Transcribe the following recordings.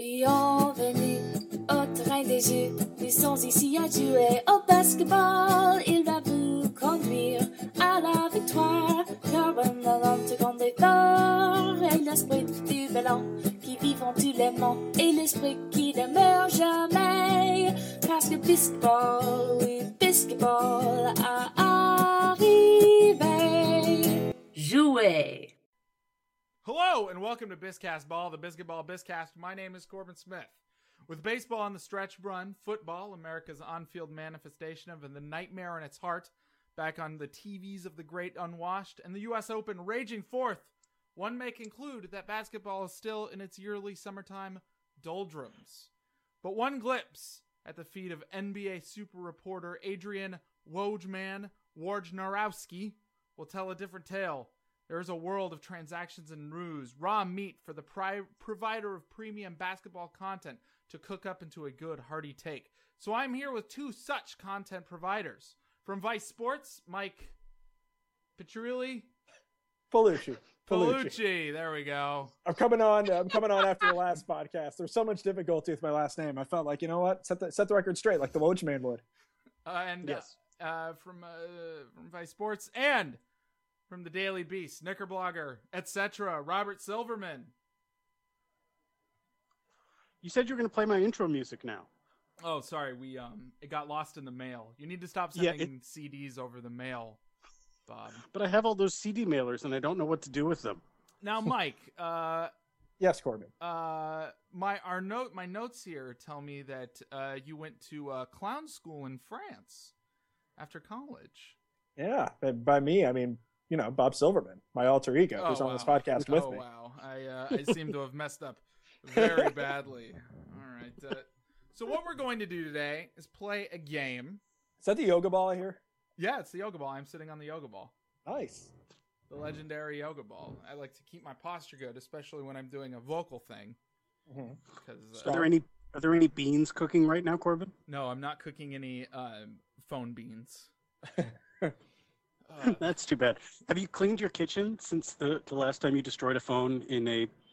Bienvenue au terrain des jeux. Nous sommes ici à jouer au basketball. Il va vous conduire à la victoire. Car un homme te compte fort. Et l'esprit du ballon qui vit en tous les monts. Et l'esprit qui ne meurt jamais. Parce que basketball, oui, basketball a arrivé. Jouer. Hello and welcome to Biscast Ball, the Basketball Biscast. My name is Corbin Smith. With baseball on the stretch run, football, America's on-field manifestation of the nightmare in its heart, back on the TVs of the great unwashed, and the U.S. Open raging forth, one may conclude that basketball is still in its yearly summertime doldrums. But one glimpse at the feet of NBA super reporter Adrian Wojnarowski will tell a different tale. There is a world of transactions and ruse, raw meat for the provider of premium basketball content to cook up into a good, hearty take. So I'm here with two such content providers. From Vice Sports, Mike Piccirilli. Paolucci, there we go. I'm coming on after the last podcast. There's so much difficulty with my last name. I felt like, you know what? Set the record straight like the Woj man would. Yes. From Vice Sports and from the Daily Beast, Knickerblogger, etc., Robert Silverman. You said you were going to play my intro music now. Oh, sorry. It got lost in the mail. You need to stop sending CDs over the mail, Bob. But I have all those CD mailers, and I don't know what to do with them. Now, Mike. Yes, Corbin. My notes here tell me that you went to clown school in France after college. Yeah, by me, I mean, you know, Bob Silverman, my alter ego, who's on this podcast with me. Oh, wow. I seem to have messed up very badly. All right. So what we're going to do today is play a game. Is that the yoga ball I hear? Yeah, it's the yoga ball. I'm sitting on the yoga ball. Nice. The legendary yoga ball. I like to keep my posture good, especially when I'm doing a vocal thing. Mm-hmm. Are there any beans cooking right now, Corbin? No, I'm not cooking any phone beans. That's too bad. Have you cleaned your kitchen since the last time you destroyed a phone in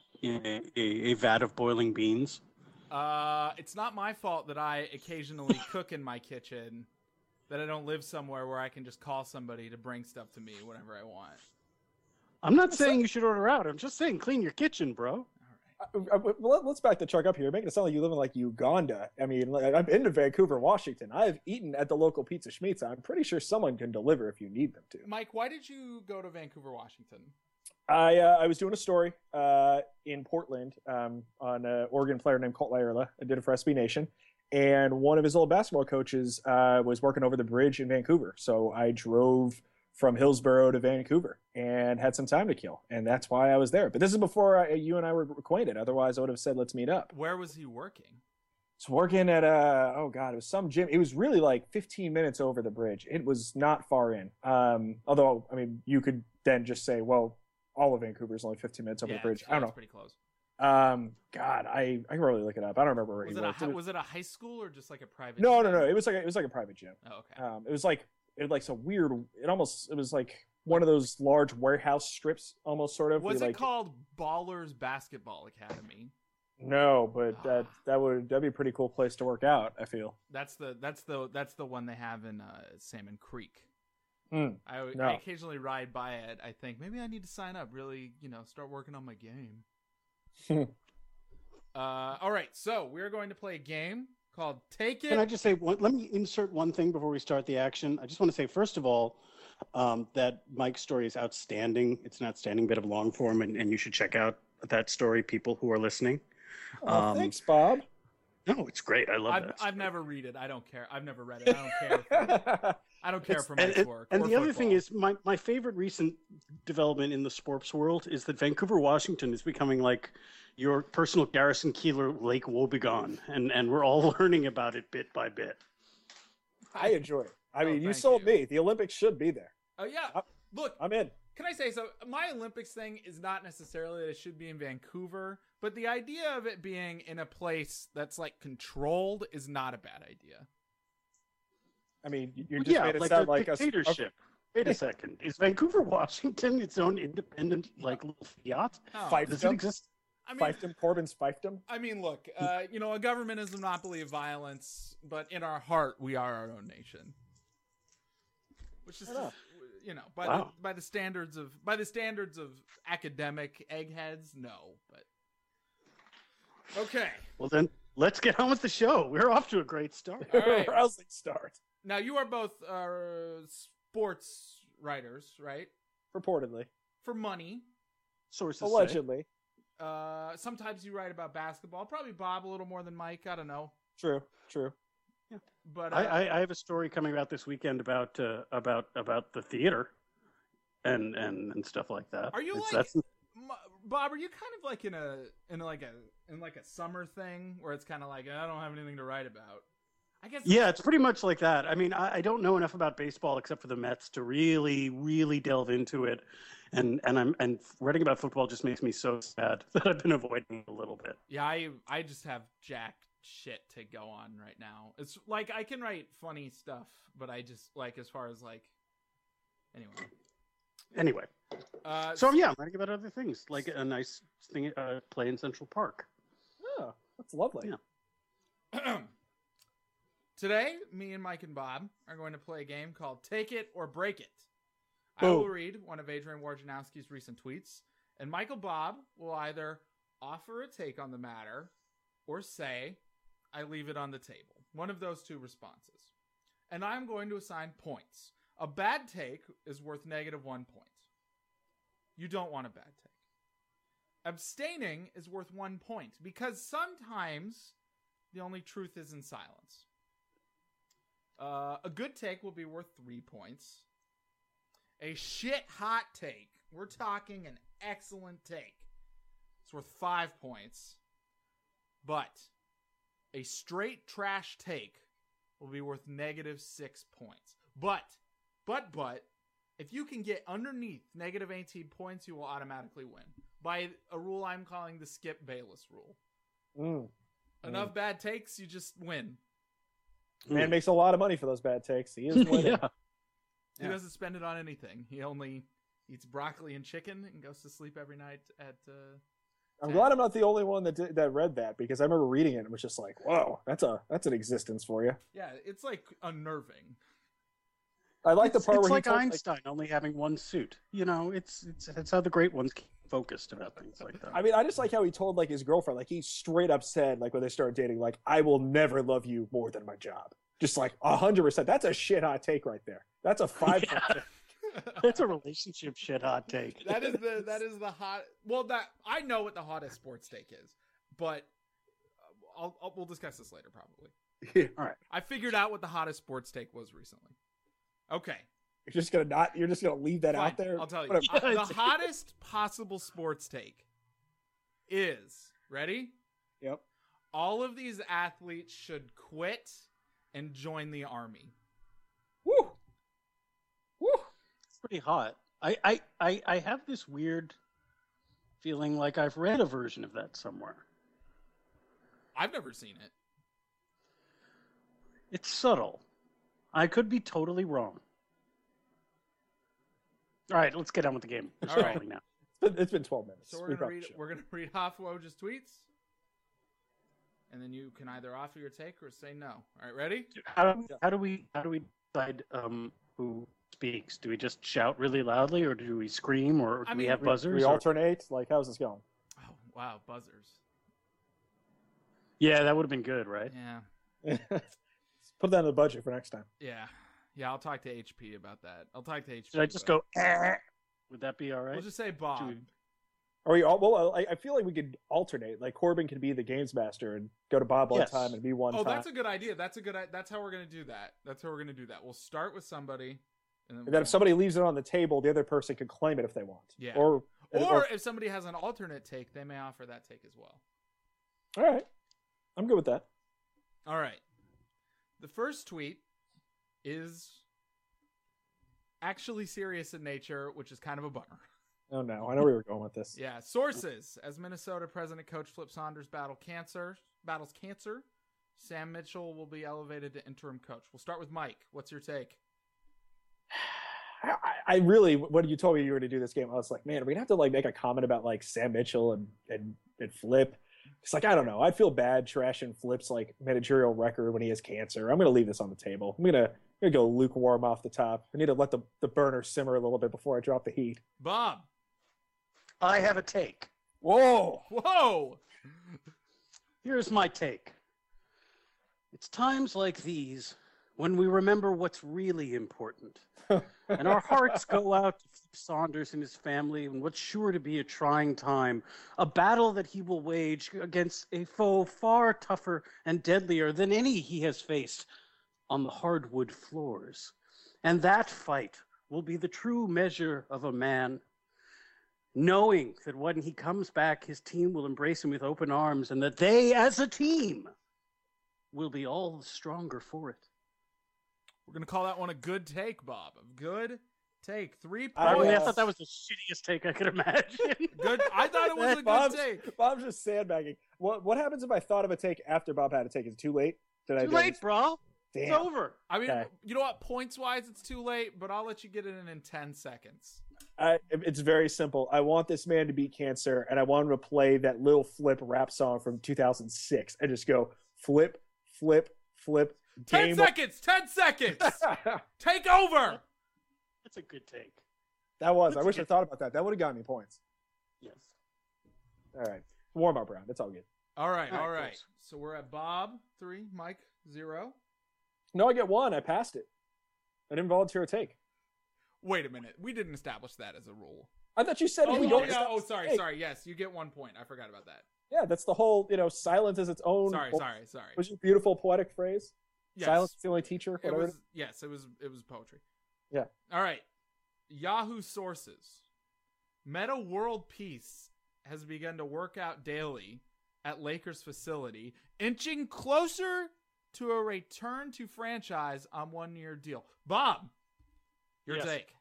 a vat of boiling beans? It's not my fault that I occasionally cook in my kitchen, that I don't live somewhere where I can just call somebody to bring stuff to me whenever I want. I'm not saying you should order out. I'm just saying clean your kitchen, bro. Well, let's back the truck up here. You're making it sound like you live in like Uganda. I mean, I've been to Vancouver, Washington. I've eaten at the local Pizza Schmitz. I'm pretty sure someone can deliver if you need them to. Mike, why did you go to Vancouver, Washington? I was doing a story in Portland on an Oregon player named Colt Laerla. I did it for SB Nation. And one of his old basketball coaches was working over the bridge in Vancouver. So I drove from Hillsborough to Vancouver and had some time to kill. And that's why I was there. But this is before you and I were acquainted. Otherwise, I would have said, let's meet up. Where was he working? He's working at, it was some gym. It was really like 15 minutes over the bridge. It was not far in. Although, I mean, you could then just say, well, all of Vancouver is only 15 minutes over the bridge. I don't know. Pretty close. I can really look it up. I don't remember where he worked. Was it a high school or just like a private? No. gym? It was like a private gym. Oh, okay. It was like some weird. It was like one of those large warehouse strips, almost sort of. Was it called Ballers Basketball Academy? No, but that'd be a pretty cool place to work out. I feel that's the one they have in Salmon Creek. I occasionally ride by it. I think maybe I need to sign up. Really, start working on my game. All right, so we're going to play a game called Take It. Can I just say, let me insert one thing before we start the action. I just want to say, first of all, that Mike's story is outstanding. It's an outstanding bit of long form, and you should check out that story, people who are listening. Thanks, Bob. No, it's great. I love that. I've never read it. I don't care. I've never read it. I don't care. I don't care for Mike's work. And the other thing is, my favorite recent development in the sports world is that Vancouver, Washington is becoming like your personal Garrison Keillor, Lake Wobegon, and we're all learning about it bit by bit. I enjoy it. I mean, you sold me. The Olympics should be there. Oh, yeah. Look. I'm in. Can I say so? My Olympics thing is not necessarily that it should be in Vancouver, but the idea of it being in a place that's like controlled is not a bad idea. I mean, you just made it sound like a dictatorship. Wait a second. Is Vancouver, Washington its own independent, like, little fiat? Oh. Does it exist? I mean, Fiefdom, Corbin's fiefdom. I mean, look, a government is a monopoly of violence, but in our heart, we are our own nation. Which is, by the standards of academic eggheads, no. But okay. Well, then let's get on with the show. We're off to a great start. All right. Rousing start. Now you are both sports writers, right? Purportedly. For money. Sources allegedly. Sometimes you write about basketball. Probably Bob a little more than Mike. I don't know. True. Yeah. But I have a story coming out this weekend about the theater and stuff like that. Are you Bob? Are you kind of like in a summer thing where it's kind of like I don't have anything to write about? I guess. Yeah, it's pretty much like that. I mean, I don't know enough about baseball except for the Mets to really, really delve into it, and writing about football just makes me so sad that I've been avoiding it a little bit. Yeah, I just have jack shit to go on right now. It's like I can write funny stuff, but I just like as far as like anyway. So yeah, I'm writing about other things like a nice thing play in Central Park. Oh, that's lovely. Yeah. Today, me and Mike and Bob are going to play a game called Take It or Break It. I will read one of Adrian Wojnarowski's recent tweets, and Michael Bob will either offer a take on the matter or say, I leave it on the table. One of those two responses. And I'm going to assign points. A bad take is worth -1 point. You don't want a bad take. Abstaining is worth 1 point because sometimes the only truth is in silence. A good take will be worth 3 points. A shit hot take, we're talking an excellent take, it's worth 5 points. But a straight trash take will be worth -6 points. But, if you can get underneath -18 points, you will automatically win. By a rule I'm calling the Skip Bayless rule. Enough bad takes, you just win. Man makes a lot of money for those bad takes. He is winning. He doesn't spend it on anything. He only eats broccoli and chicken and goes to sleep every night at... I'm glad I'm not the only one that read that, because I remember reading it and was just like, whoa, that's an existence for you. Yeah, it's like unnerving. I like the part it's where like Einstein only having one suit. You know, it's how the great ones keep focused about things like that. I mean, I just like how he told like his girlfriend, like he straight up said, like when they started dating, like I will never love you more than my job. Just like 100%. That's a shit hot take right there. That's a 5. That's a relationship shit hot take. That is the hot. Well, that I know what the hottest sports take is, but we'll discuss this later probably. Yeah. All right. I figured out what the hottest sports take was recently. Okay. You're just gonna leave that Fine, out there. I'll tell you. Whatever. The hottest possible sports take is ready. Yep. All of these athletes should quit and join the army. Woo. Woo. It's pretty hot. I have this weird feeling like I've read a version of that somewhere. I've never seen it. It's subtle. I could be totally wrong. All right, let's get on with the game. All right. Now. It's been 12 minutes. So we're gonna read half Woj's tweets, and then you can either offer your take or say no. All right, ready? How do we decide who speaks? Do we just shout really loudly, or do we scream, or do we have buzzers? We alternate. Like, how's this going? Oh wow, buzzers. Yeah, that would have been good, right? Yeah. Put that in the budget for next time. Yeah. I'll talk to HP about that. I'll talk to HP. Should I just go? Eh? Would that be all right? We'll just say Bob. Are we all? Well, I feel like we could alternate. Like Corbin could be the games master and go to Bob one time and be one. Oh, time. that's a good idea. That's how we're gonna do that. We'll start with somebody, and then if somebody leaves it on the table, the other person can claim it if they want. Yeah. Or if somebody has an alternate take, they may offer that take as well. All right. I'm good with that. All right. The first tweet is actually serious in nature, which is kind of a bummer. Oh, no. I know where we were going with this. Yeah. Sources. As Minnesota President Coach Flip Saunders battles cancer, Sam Mitchell will be elevated to interim coach. We'll start with Mike. What's your take? I really, when you told me you were going to do this game, I was like, man, are we going to have to like make a comment about like Sam Mitchell and Flip? It's like, I don't know. I feel bad trashing Flip's like managerial record when he has cancer. I'm going to leave this on the table. I'm going to go lukewarm off the top. I need to let the burner simmer a little bit before I drop the heat. Bob. I have a take. Whoa. Here's my take. It's times like these when we remember what's really important. And our hearts go out to Flip Saunders and his family in what's sure to be a trying time, a battle that he will wage against a foe far tougher and deadlier than any he has faced on the hardwood floors. And that fight will be the true measure of a man, knowing that when he comes back, his team will embrace him with open arms, and that they, as a team, will be all the stronger for it. We're going to call that one a good take, Bob. A good take. 3 points. I thought that was the shittiest take I could imagine. Good. I thought it was a good take. Bob's just sandbagging. What happens if I thought of a take after Bob had a take? Is it too late? Too late, bro. Damn. It's over. I mean, Okay. You know what? Points-wise, it's too late, but I'll let you get it in 10 seconds. It's very simple. I want this man to beat cancer, and I want him to play that Lil Flip rap song from 2006 and just go flip, flip, flip. 10 seconds! 10 seconds! Take over! That's a good take. That was. I wish I thought about that. That would have gotten me points. Yes. All right. Warm up round. It's all good. All right. Close. So we're at Bob 3, Mike 0. No, I get 1. I passed it. I didn't volunteer a take. Wait a minute. We didn't establish that as a rule. I thought you said if we don't. Sorry. Yes, you get 1 point. I forgot about that. Yeah, that's the whole, silence is its own. Sorry. Was your beautiful poetic phrase? Yes. Silence is the only teacher. It Whatever. was poetry. Yeah. All right. Yahoo sources. Meta World Peace has begun to work out daily at Lakers facility, inching closer to a return to franchise on 1-year deal. Bob, your Yes. take.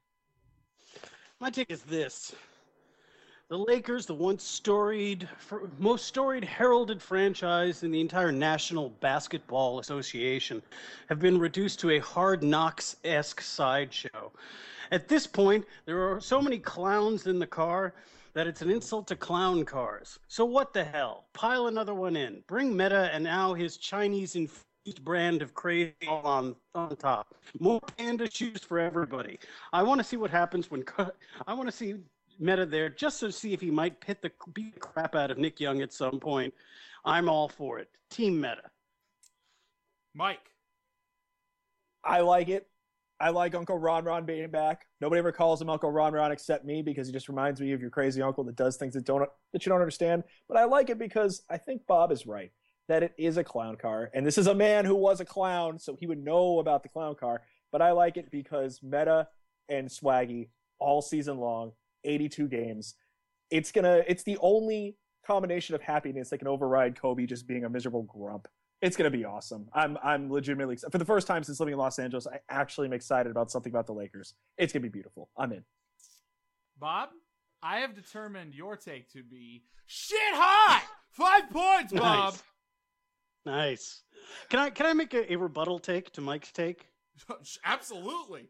My take is this. The Lakers, the once most storied, heralded franchise in the entire National Basketball Association, have been reduced to a Hard Knocks-esque sideshow. At this point, there are so many clowns in the car that it's an insult to clown cars. So what the hell? Pile another one in. Bring Meta and now his Chinese-infused brand of crazy all on top. More panda shoes for everybody. I want to see what happens I want to see Meta there just to see if he might beat the crap out of Nick Young at some point. I'm all for it. Team Meta. Mike. I like it. I like Uncle Ron Ron being back. Nobody ever calls him Uncle Ron Ron except me because he just reminds me of your crazy uncle that does things that you don't understand. But I like it because I think Bob is right that it is a clown car, and this is a man who was a clown, so he would know about the clown car. But I like it because Meta and Swaggy all season long, 82 games. It's the only combination of happiness that can override Kobe just being a miserable grump. It's going to be awesome. I'm legitimately excited. For the first time since living in Los Angeles, I actually am excited about something about the Lakers. It's going to be beautiful. I'm in. Bob, I have determined your take to be shit hot. 5 points, Bob. Nice. Can I make a rebuttal take to Mike's take? Absolutely.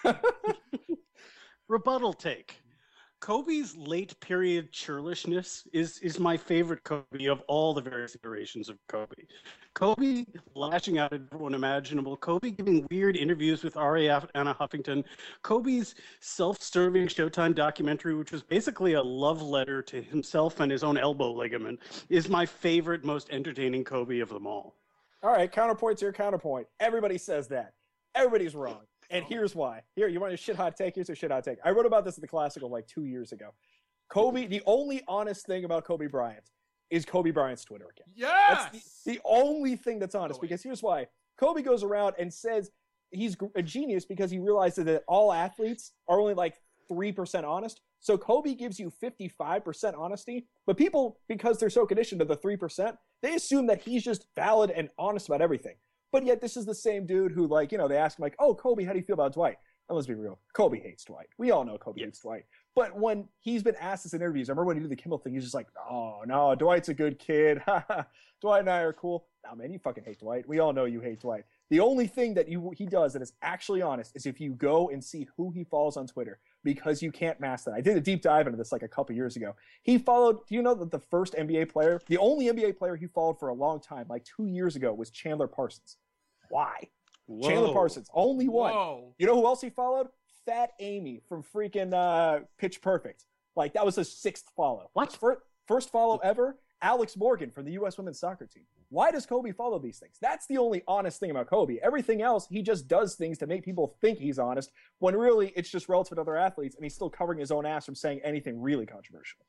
Rebuttal take. Kobe's late period churlishness is my favorite Kobe of all the various iterations of Kobe. Kobe lashing out at everyone imaginable. Kobe giving weird interviews with Ariana Huffington. Kobe's self-serving Showtime documentary, which was basically a love letter to himself and his own elbow ligament, is my favorite, most entertaining Kobe of them all. All right, counterpoint's your counterpoint. Everybody says that. Everybody's wrong. And here's why. Here, you want a shit hot take? Here's a shit hot take. I wrote about this at the Classical like 2 years ago. Kobe, the only honest thing about Kobe Bryant is Kobe Bryant's Twitter account. Yes! That's the only thing that's honest, because here's why. Kobe goes around and says he's a genius because he realizes that all athletes are only like 3% honest. So Kobe gives you 55% honesty, but people, because they're so conditioned to the 3%, they assume that he's just valid and honest about everything. But yet this is the same dude who, like, they ask him, like, oh, Kobe, how do you feel about Dwight? and let's be real, Kobe hates Dwight. We all know Kobe hates Dwight. But when he's been asked this in interviews, I remember when he did the Kimmel thing, he's just like, oh, no, Dwight's a good kid. Dwight and I are cool. No, man, you fucking hate Dwight. We all know you hate Dwight. The only thing that he does that is actually honest is if you go and see who he follows on Twitter, because you can't mask that. I did a deep dive into this like a couple years ago. He followed, do you know that the first NBA player, the only NBA player he followed for a long time, like 2 years ago, was Chandler Parsons? Why? Whoa. Chandler Parsons, only one. Whoa. You know who else he followed? Fat Amy from freaking Pitch Perfect. Like, that was his 6th follow. What? First follow ever, Alex Morgan from the U.S. women's soccer team. Why does Kobe follow these things? That's the only honest thing about Kobe. Everything else, he just does things to make people think he's honest, when really it's just relative to other athletes, and he's still covering his own ass from saying anything really controversial.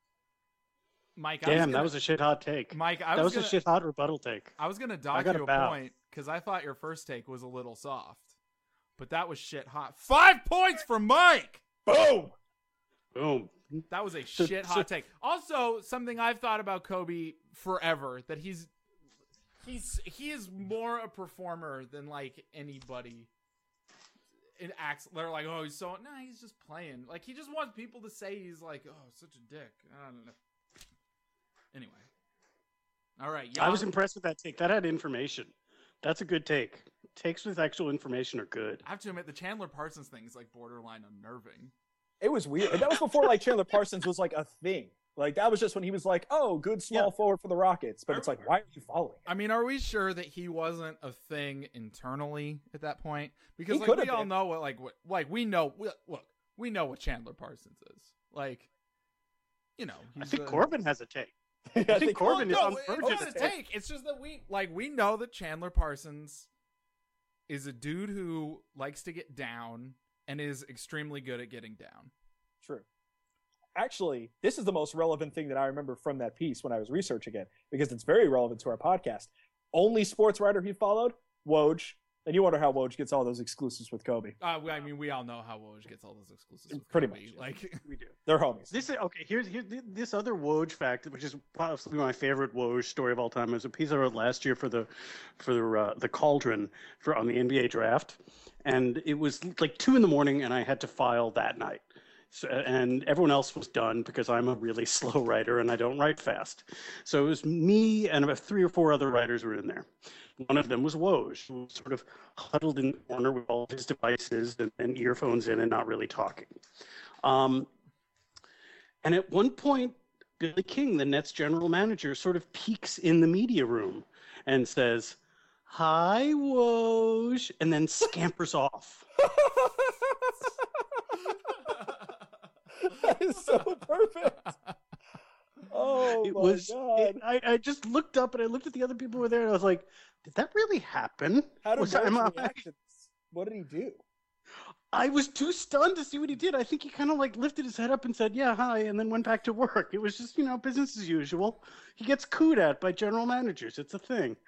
Mike, that was a shit hot take. Mike, that was a shit hot rebuttal take. I was going to dock you a point because I thought your first take was a little soft. But that was shit hot. 5 points for Mike. Boom. Boom. That was a shit hot take. Also, something I've thought about Kobe forever, that he is more a performer than like anybody. It acts, they're like, oh, he's just playing. Like, he just wants people to say he's like, oh, such a dick. I don't know. Anyway. All right. I was impressed with that take. That had information. That's a good take. Takes with actual information are good. I have to admit, the Chandler Parsons thing is like borderline unnerving. It was weird. And that was before like Chandler Parsons was like a thing. Like, that was just when he was like, oh, good small forward for the Rockets. But it's like, why are you following him? I mean, are we sure that he wasn't a thing internally at that point? Because He like, we all know what we know what Chandler Parsons is. Like, you know, I think Corbin has a take. I think Corbin is on it's verge not a take. It's just that we know that Chandler Parsons is a dude who likes to get down and is extremely good at getting down. True. Actually, this is the most relevant thing that I remember from that piece when I was researching it, because it's very relevant to our podcast. Only sports writer he followed, Woj. And you wonder how Woj gets all those exclusives with Kobe. I mean, we all know how Woj gets all those exclusives with Pretty Kobe. much. Yeah. Like, we do. They're homies. Here's this other Woj fact, which is possibly my favorite Woj story of all time. It was a piece I wrote last year for the Cauldron on the NBA draft, and it was like 2 a.m. and I had to file that night. So, and everyone else was done because I'm a really slow writer and I don't write fast. So it was me and about 3 or 4 other writers were in there. One of them was Woj, who was sort of huddled in the corner with all his devices and earphones in and not really talking. And at one point, Billy King, the Nets general manager, sort of peeks in the media room and says, "Hi, Woj," and then scampers off. That is so perfect. Oh, my God. I just looked up and I looked at the other people who were there and I was like, did that really happen? How did Woj react to this? What did he do? I was too stunned to see what he did. I think he kind of like lifted his head up and said, yeah, hi, and then went back to work. It was just, business as usual. He gets cooed at by general managers. It's a thing.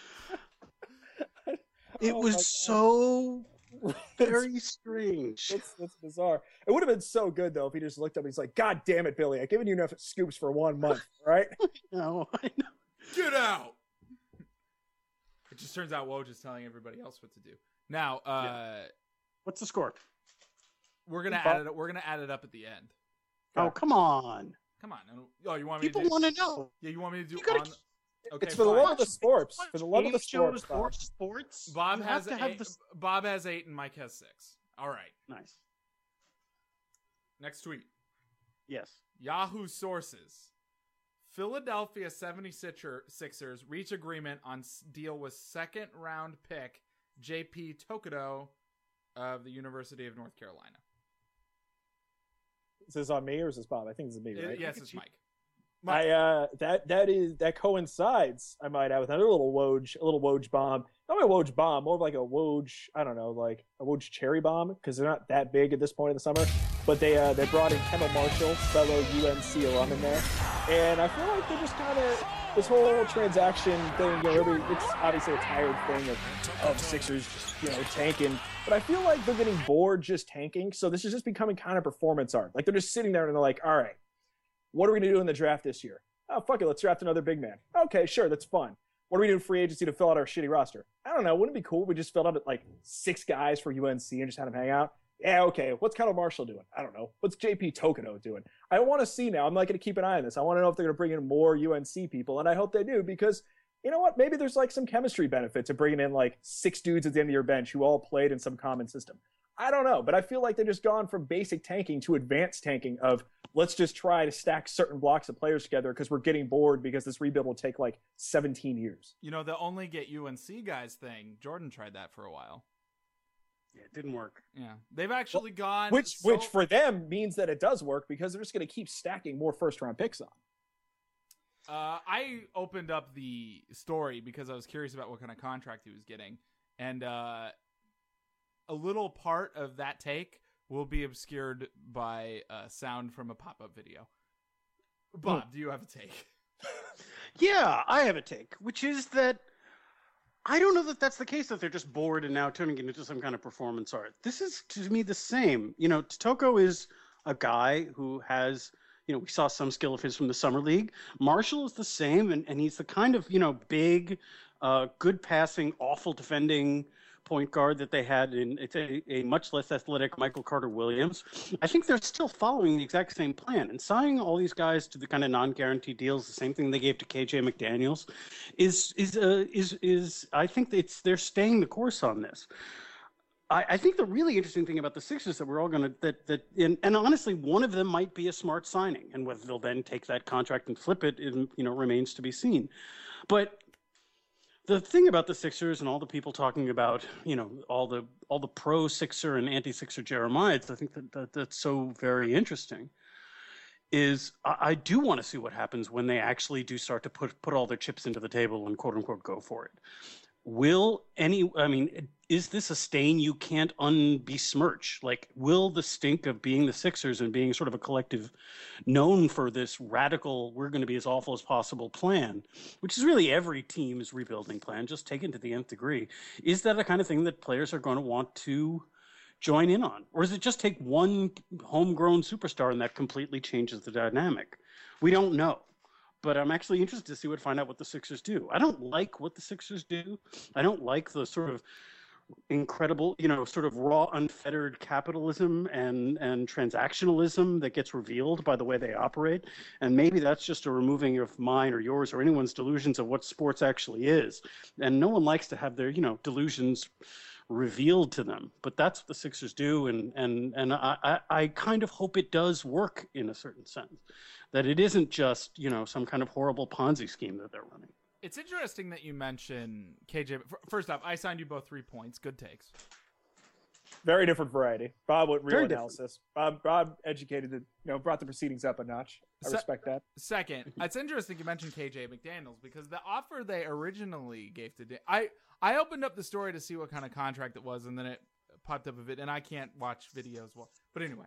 It was so very strange. That's bizarre. It would have been so good, though, if he just looked up and he's like, God damn it, Billy. I've given you enough scoops for 1 month, right? I know. Get out! It just turns out Woj is telling everybody else what to do. Now, what's the score? We're gonna add it up at the end. Oh, come on. Come on. Oh, you want me? People want to know. Yeah, you want me to do gotta, on? Okay, it's for the love of the sports. For the love of the sports. Bob has 8 and Mike has 6. All right. Nice. Next tweet. Yes. Yahoo sources. Philadelphia 76ers reach agreement on deal with 2nd round pick JP Tokoto of the University of North Carolina. Is this on me or is this Bob? I think this is me, right? Yes, it's Mike. That coincides, I might add, with another little Woj bomb. Not a Woj bomb, more of like a Woj, I don't know, like a Woj cherry bomb, because they're not that big at this point in the summer. But they brought in Kendall Marshall, fellow UNC alum, in there, and I feel like they're just kind of this whole transaction thing. It's obviously a tired thing of Sixers just tanking, but I feel like they're getting bored just tanking. So this is just becoming kind of performance art. Like they're just sitting there and they're like, all right, what are we going to do in the draft this year? Oh, fuck it. Let's draft another big man. Okay, sure. That's fun. What are we doing free agency to fill out our shitty roster? I don't know. Wouldn't it be cool if we just filled out like 6 guys for UNC and just had them hang out? Yeah, okay. What's Connor Marshall doing? I don't know. What's JP Tokoto doing? I want to see now. I'm not going to keep an eye on this. I want to know if they're going to bring in more UNC people, and I hope they do, because you know what? Maybe there's like some chemistry benefit to bringing in like 6 dudes at the end of your bench who all played in some common system. I don't know, but I feel like they've just gone from basic tanking to advanced tanking of let's just try to stack certain blocks of players together because we're getting bored because this rebuild will take like 17 years. You know, the only get UNC guys thing, Jordan tried that for a while. Yeah, it didn't work. Yeah. They've actually gone... Which for them means that it does work because they're just going to keep stacking more first-round picks on. I opened up the story because I was curious about what kind of contract he was getting. And a little part of that take will be obscured by sound from a pop-up video. Bob, do you have a take? Yeah, I have a take, which is that I don't know that that's the case, that they're just bored and now turning it into some kind of performance art. This is, to me, the same. You know, Toko is a guy who has, you know, we saw some skill of his from the Summer League. Marshall is the same, and he's the kind of, you know, big, good passing, awful defending point guard that they had in a much less athletic Michael Carter-Williams. I think they're still following the exact same plan and signing all these guys to the kind of non-guaranteed deals, the same thing they gave to KJ McDaniels, is I think they're staying the course on this. I think the really interesting thing about the Sixers that we're all going to and honestly, one of them might be a smart signing, and whether they'll then take that contract and flip it, remains to be seen. But the thing about the Sixers and all the people talking about, you know, all the pro Sixer and anti Sixer Jeremiads, I think that's so very interesting. Is I do want to see what happens when they actually do start to put all their chips into the table and quote unquote go for it. Is this a stain you can't besmirch? Like, will the stink of being the Sixers and being sort of a collective known for this radical, we're going to be as awful as possible plan, which is really every team's rebuilding plan, just taken to the nth degree, is that a kind of thing that players are going to want to join in on? Or does it just take one homegrown superstar and that completely changes the dynamic? We don't know. But I'm actually interested to find out what the Sixers do. I don't like what the Sixers do. I don't like the sort of incredible, sort of raw, unfettered capitalism and transactionalism that gets revealed by the way they operate. And maybe that's just a removing of mine or yours or anyone's delusions of what sports actually is. And no one likes to have their, delusions revealed to them. But that's what the Sixers do. And I kind of hope it does work in a certain sense. That it isn't just, some kind of horrible Ponzi scheme that they're running. It's interesting that you mention KJ. First off, I signed you both 3 points. Good takes. Very different variety. Bob with real Very analysis. Bob educated brought the proceedings up a notch. I respect that. Second, it's interesting you mentioned KJ McDaniels because the offer they originally gave to I opened up the story to see what kind of contract it was, and then it popped up a bit, and I can't watch videos well. But anyway,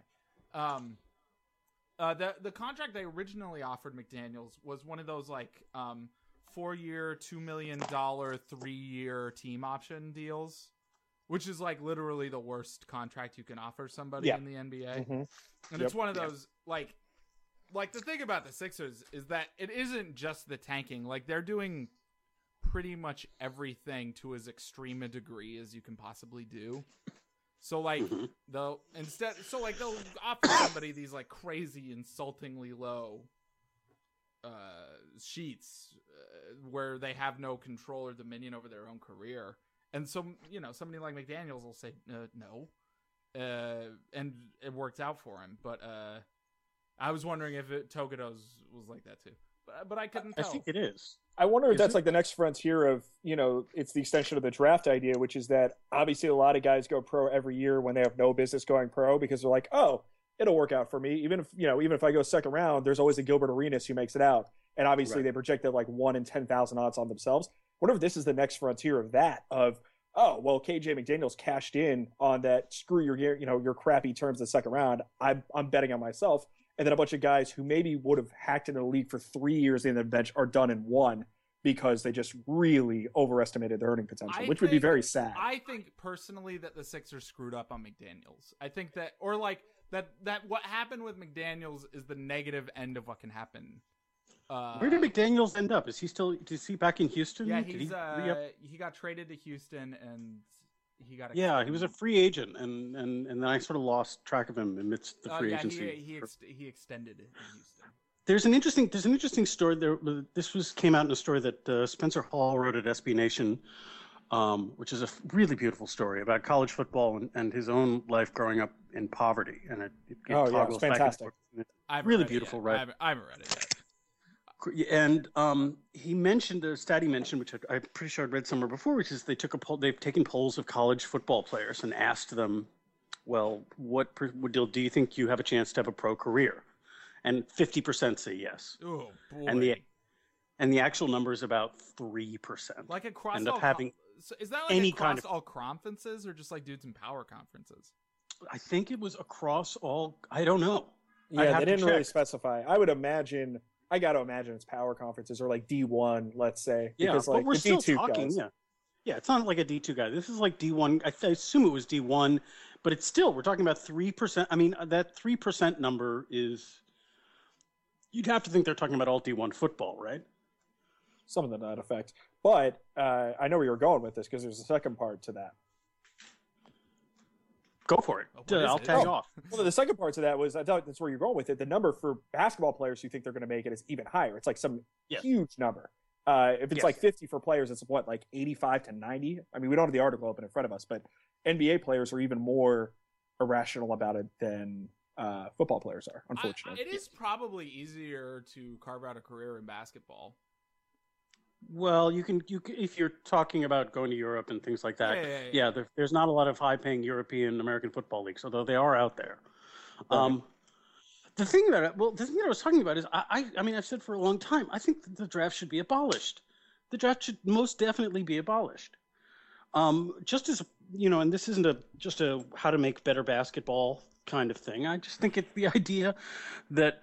the contract they originally offered McDaniels was one of those 4-year, $2 million, 3-year team option deals, which is literally the worst contract you can offer somebody in the NBA. Mm-hmm. And it's one of those like the thing about the Sixers is that it isn't just the tanking. They're doing pretty much everything to as extreme a degree as you can possibly do. So they'll offer somebody these crazy, insultingly low sheets where they have no control or dominion over their own career. And so, somebody like McDaniels will say no. And it worked out for him. But I was wondering if Tokoto's was like that too. But I couldn't tell. I think it is. I wonder if that's the next frontier of, it's the extension of the draft idea, which is that obviously a lot of guys go pro every year when they have no business going pro because they're like, oh, it'll work out for me. Even if I go second round, there's always a Gilbert Arenas who makes it out. And obviously they projected 1 in 10,000 odds on themselves. Wonder if this is the next frontier of that oh, well, KJ McDaniels cashed in on that, screw your crappy terms in the second round. I'm betting on myself. And then a bunch of guys who maybe would have hacked into the league for 3 years in the bench are done in 1 because they just really overestimated their earning potential, which would be very sad. I think personally that the Sixers screwed up on McDaniels. I think that, or that what happened with McDaniels is the negative end of what can happen. Where did McDaniels end up? Is he back in Houston? Yeah, he got traded to Houston, and he got Yeah, he was a free agent, and then I sort of lost track of him amidst the free agency. He extended it in Houston. There's an interesting story there. Came out in a story that Spencer Hall wrote at SB Nation, which is a really beautiful story about college football and his own life growing up in poverty, and it toggles back and forth. Really beautiful, right? I haven't read it yet. And he mentioned a stat he mentioned, which I'm pretty sure I'd read somewhere before, which is they've taken polls of college football players and asked them, well, do you think you have a chance to have a pro career? And 50% say yes. Oh boy! And the actual number is about 3%. Like across end all up having so is that like any across kind of all conferences or just like dudes in power conferences? I think it was across all. I don't know. Yeah, they didn't really specify. I would imagine. I got to imagine it's power conferences or like D1, let's say. Yeah, because, but like, we're the still D2 talking. guys. Yeah, it's not like a D2 guy. This is like D1. I assume it was D1, but it's still we're talking about 3%. I mean, that 3% number is. You'd have to think they're talking about all D1 football, right? Something to that effect. But I know where you're going with this because there's a second part to that. Go for it. I'll tag off. Well, the second part to that was, I thought that's where you're going with it. The number for basketball players who think they're going to make it is even higher. It's like some huge number. If it's like 50 for players, it's what, like 85 to 90? I mean, we don't have the article open in front of us, but NBA players are even more irrational about it than football players are, unfortunately. It is probably easier to carve out a career in basketball. Well, you can if you're talking about going to Europe and things like that. Yeah. There's not a lot of high-paying European American football leagues, although they are out there. Right. The thing that I was talking about is I mean I've said for a long time I think that the draft should be abolished. The draft should most definitely be abolished. Just as and this isn't just a how to make better basketball kind of thing. I just think it's the idea that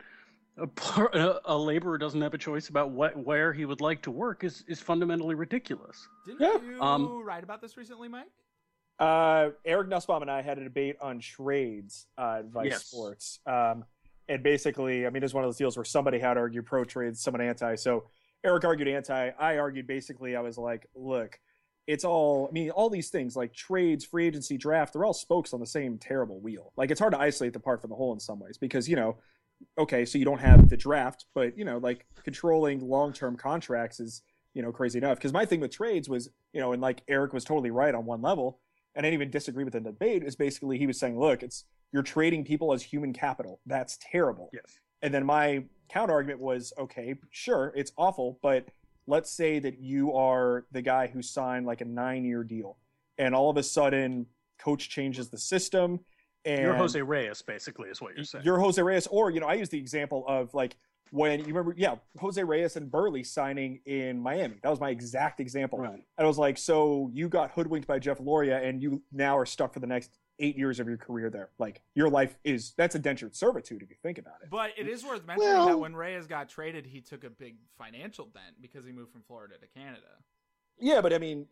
a laborer doesn't have a choice about where he would like to work is fundamentally ridiculous. Didn't you write about this recently, Mike? Eric Nussbaum and I had a debate on trades at Vice Sports. And basically, I mean, it's one of those deals where somebody had argued pro trades, someone anti. So Eric argued anti. I argued basically, I was like, look, it's all, I mean, all these things like trades, free agency, draft, they're all spokes on the same terrible wheel. Like, it's hard to isolate the part from the whole in some ways because, okay, so you don't have the draft, but, like controlling long-term contracts is, crazy enough. Because my thing with trades was, and like Eric was totally right on one level, and I didn't even disagree with the debate, is basically he was saying, look, you're trading people as human capital. That's terrible. Yes. And then my counter argument was, okay, sure, it's awful, but let's say that you are the guy who signed like a 9-year deal, and all of a sudden coach changes the system. And you're Jose Reyes, basically, is what you're saying. You're Jose Reyes, or, I use the example of like when you remember, Jose Reyes and Burley signing in Miami. That was my exact example. Right. And I was like, so you got hoodwinked by Jeff Loria and you now are stuck for the next 8 years of your career there. Like, your life that's indentured servitude if you think about it. But it is worth mentioning that when Reyes got traded, he took a big financial dent because he moved from Florida to Canada. Yeah, but I mean,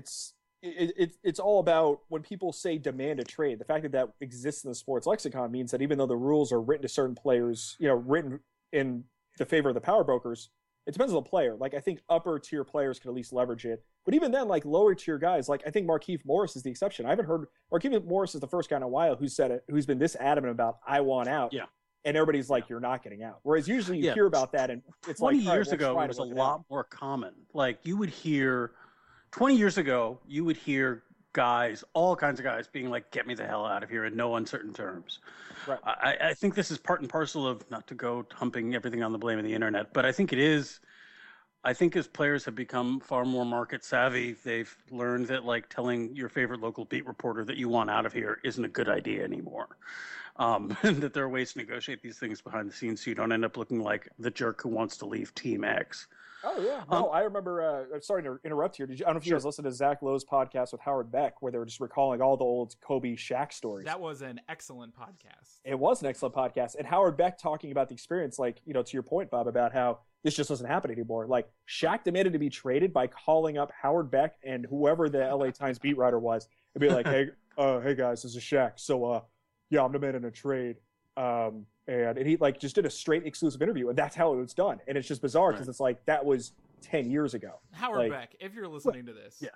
it's all about when people say demand a trade. The fact that exists in the sports lexicon means that even though the rules are written to certain players, written in the favor of the power brokers, it depends on the player. Like, I think upper tier players can at least leverage it. But even then, like lower tier guys, like I think Markieff Morris is the exception. I haven't heard Markieff Morris is the first guy in a while who said it, who's been this adamant about I want out. Yeah. And everybody's like, you're not getting out. Whereas usually you hear about that and it's 20 like years ago it was a lot more common. Like you would hear 20 years ago, you would hear guys, all kinds of guys being like, get me the hell out of here in no uncertain terms. Right. I think this is part and parcel of, not to go humping everything on the blame of the internet, but I think it is. I think as players have become far more market savvy, they've learned that like telling your favorite local beat reporter that you want out of here isn't a good idea anymore. And that there are ways to negotiate these things behind the scenes so you don't end up looking like the jerk who wants to leave Team X. Oh, yeah. No, I remember, sorry to interrupt here. I don't know if you guys listened to Zach Lowe's podcast with Howard Beck, where they were just recalling all the old Kobe Shaq stories. That was an excellent podcast. It was an excellent podcast. And Howard Beck talking about the experience, like, to your point, Bob, about how this just doesn't happen anymore. Like, Shaq demanded to be traded by calling up Howard Beck and whoever the LA Times beat writer was and be like, hey guys, this is Shaq. So, yeah, I'm demanding a trade. And he like just did a straight exclusive interview, and that's how it was done. And it's just bizarre because it's like that was 10 years ago. Howard Beck, if you're listening to this,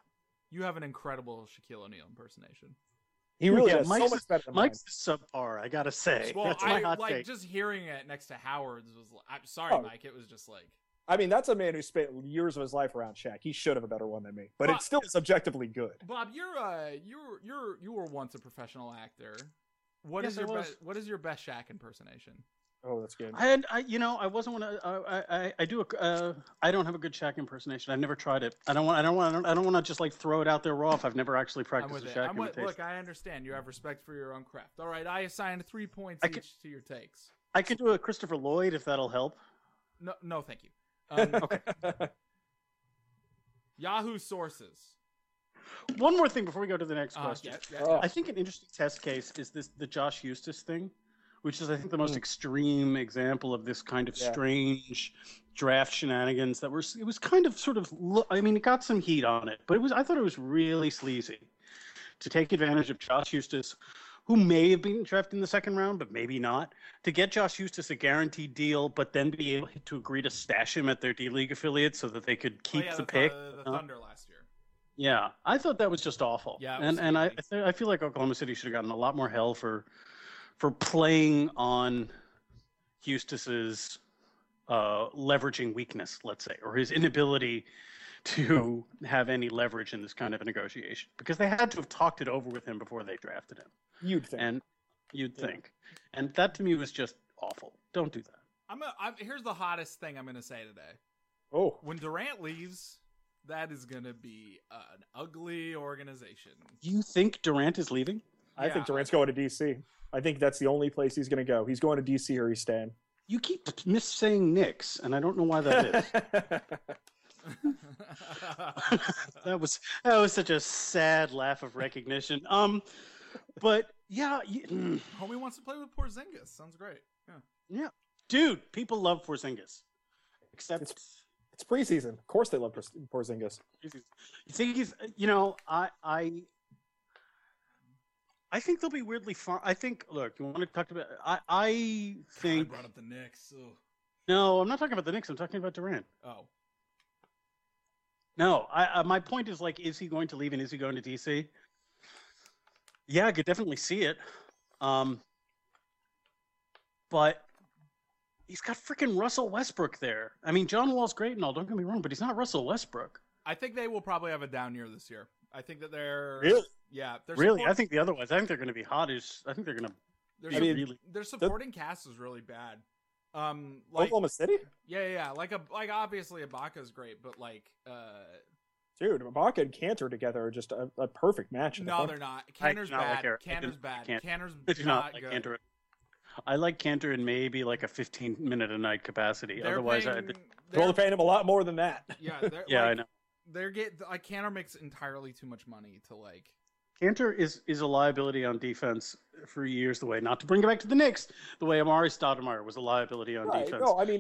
You have an incredible Shaquille O'Neal impersonation. He really Yeah, does so much better than mine. Mike's subpar, I gotta say. Well, That's my hot like take. just hearing it next to Howard's was. I'm sorry, Oh. Mike. It was just like. I mean, that's a man who spent years of his life around Shaq. He should have a better one than me, but Well, it still is objectively good. Bob, you were once a professional actor. What Yes, is I your was. what is your best Shaq impersonation? Oh, that's good. I wasn't one of, I don't have a good Shaq impersonation. I've never tried it. I don't want to just like throw it out there raw if I've never actually I'm practiced with a it. Shaq imitation. Look, I understand. You have respect for your own craft. All right, I assign 3 points I each to your takes. I could do a Christopher Lloyd if that'll help. No, thank you. Okay. Yahoo sources. One more thing before we go to the next question. Oh. I think an interesting test case is the Josh Eustace thing, which is I think the most extreme example of this kind of Yeah. strange draft shenanigans it was kind of sort of I mean it got some heat on it, but I thought it was really sleazy to take advantage of Josh Eustace, who may have been drafted in the second round, but maybe not, to get Josh Eustace a guaranteed deal, but then be able to agree to stash him at their D-League affiliate so that they could keep the pick. The Thunder last year. Yeah, I thought that was just awful. Yeah, it was and crazy. I feel like Oklahoma City should have gotten a lot more hell for playing on Eustace's leveraging weakness, let's say, or his inability to have any leverage in this kind of a negotiation, because they had to have talked it over with him before they drafted him. You'd think. And you'd think, and that to me was just awful. Don't do that. Here's the hottest thing I'm gonna say today. Oh, When Durant leaves, that is gonna be an ugly organization. You think Durant is leaving? I Yeah. think Durant's going to DC. I think that's the only place he's going to go. He's going to DC or he's staying. You keep saying Knicks, and I don't know why that is. That was such a sad laugh of recognition. But yeah, Homie wants to play with Porzingis. Sounds great. Yeah. dude, people love Porzingis. Except It's preseason. Of course they love Porzingis. you think he's, I think they'll be weirdly fun. I think. Look, you want to talk about? I I think. brought up the Knicks. Ugh. No, I'm not talking about the Knicks. I'm talking about Durant. Oh. No, my point is like, is he going to leave and is he going to DC? Yeah, I could definitely see it. But he's got freaking Russell Westbrook there. I mean, John Wall's great and all, don't get me wrong, but he's not Russell Westbrook. I think they will probably have a down year this year. I think that they're Really? Yeah, they're Really? I think the other ones. I think they're going to be hot. I think they're going to their, be I mean, really. their supporting cast is really bad. Like Oklahoma City? yeah, like obviously Ibaka's great, but like Dude, Ibaka and Cantor together are just a perfect match. no, they're not. I Cantor's do not like bad. Eric. Cantor's bad. Cantor. Cantor's I do not not like good. Cantor. I like Cantor in maybe like a 15-minute a night capacity. They're Otherwise, paying, Well, they're paying him a lot more than that. yeah, they're, yeah, like, I know. They're Cantor makes entirely too much money to like. Cantor is a liability on defense for years. The way, not to bring it back to the Knicks, the way Amari Stoudemire was a liability on Right. defense. No, I mean,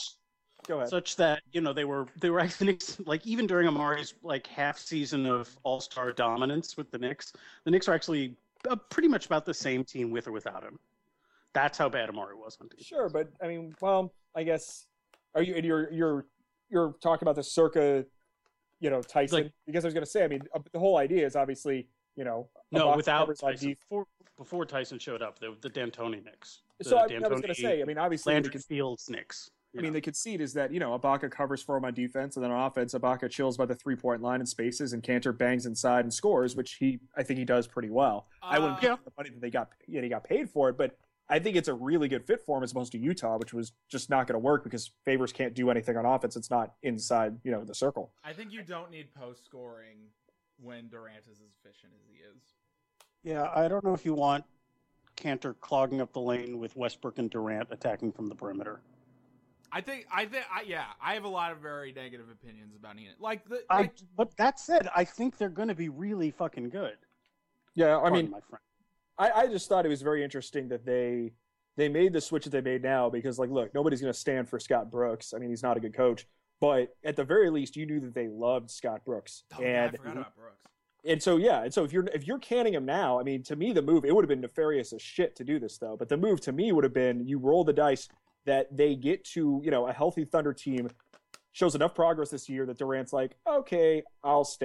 go ahead. Such that they were actually Knicks, like even during Amari's like half season of All-Star dominance with the Knicks are actually pretty much about the same team with or without him. That's how bad Amari was on defense. Sure, but I mean, well, I guess you're talking about the circa, Tyson, Like- because I was going to say, I mean, the whole idea is obviously, No, Ibaka without covers on Tyson. defense. Before Tyson showed up, the D'Antoni Knicks. So I was going to say, I mean, obviously, Landry Fields Knicks. the conceit is that, Ibaka covers for him on defense, and then on offense, Ibaka chills by the three-point line in spaces, and Cantor bangs inside and scores, which I think he does pretty well. I wouldn't pay the money that he got paid for it, but I think it's a really good fit for him as opposed to Utah, which was just not going to work because Favors can't do anything on offense. It's not inside, the circle. I think you don't need post scoring when Durant is as efficient as he is. Yeah, I don't know if you want Cantor clogging up the lane with Westbrook and Durant attacking from the perimeter. I have a lot of very negative opinions about Ian. But that said, I think they're going to be really fucking good. Yeah, I Pardon, mean, my friend. I just thought it was very interesting that they made the switch that they made now because, like, look, nobody's going to stand for Scott Brooks. I mean, he's not a good coach. But at the very least, you knew that they loved Scott Brooks. Oh, yeah, I forgot about Brooks. And so if you're canning him now, I mean, to me the move, it would have been nefarious as shit to do this though. But the move to me would have been you roll the dice that they get to, a healthy Thunder team, shows enough progress this year that Durant's like, okay, I'll stay.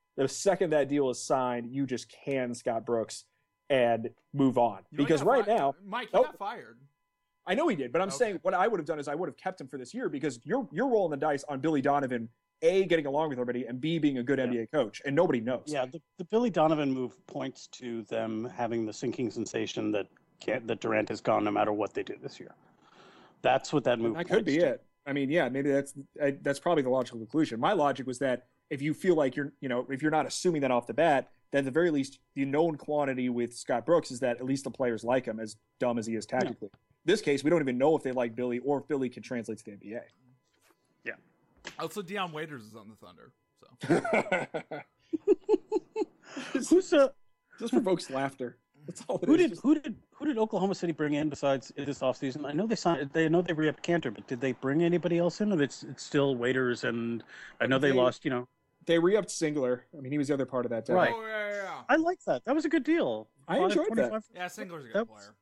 the second that deal is signed, you just can Scott Brooks and move on. You know, Because right now, Mike, he got fired. I know he did, but I'm saying what I would have done is I would have kept him for this year because you're rolling the dice on Billy Donovan, A, getting along with everybody, and B, being a good NBA coach, and nobody knows. Yeah, the Billy Donovan move points to them having the sinking sensation that Durant is gone no matter what they do this year. That's what that move That could be to. it. I mean, yeah, maybe that's probably the logical conclusion. My logic was that if you feel like if you're not assuming that off the bat, then at the very least, the known quantity with Scott Brooks is that at least the players like him, as dumb as he is tactically. Yeah. This case, we don't even know if they like Billy or if Billy can translate to the NBA. Yeah. Also, Deion Waiters is on the Thunder. So Who's just provokes laughter. That's all. Who did Oklahoma City bring in besides this offseason? I know they re-upped Cantor, but did they bring anybody else in? Or it's still Waiters, and I know they lost. They re-upped Singler. I mean, he was the other part of that deal. Right. Oh, yeah. I like that. That was a good deal. I enjoyed that. Yeah, Singler's a good player.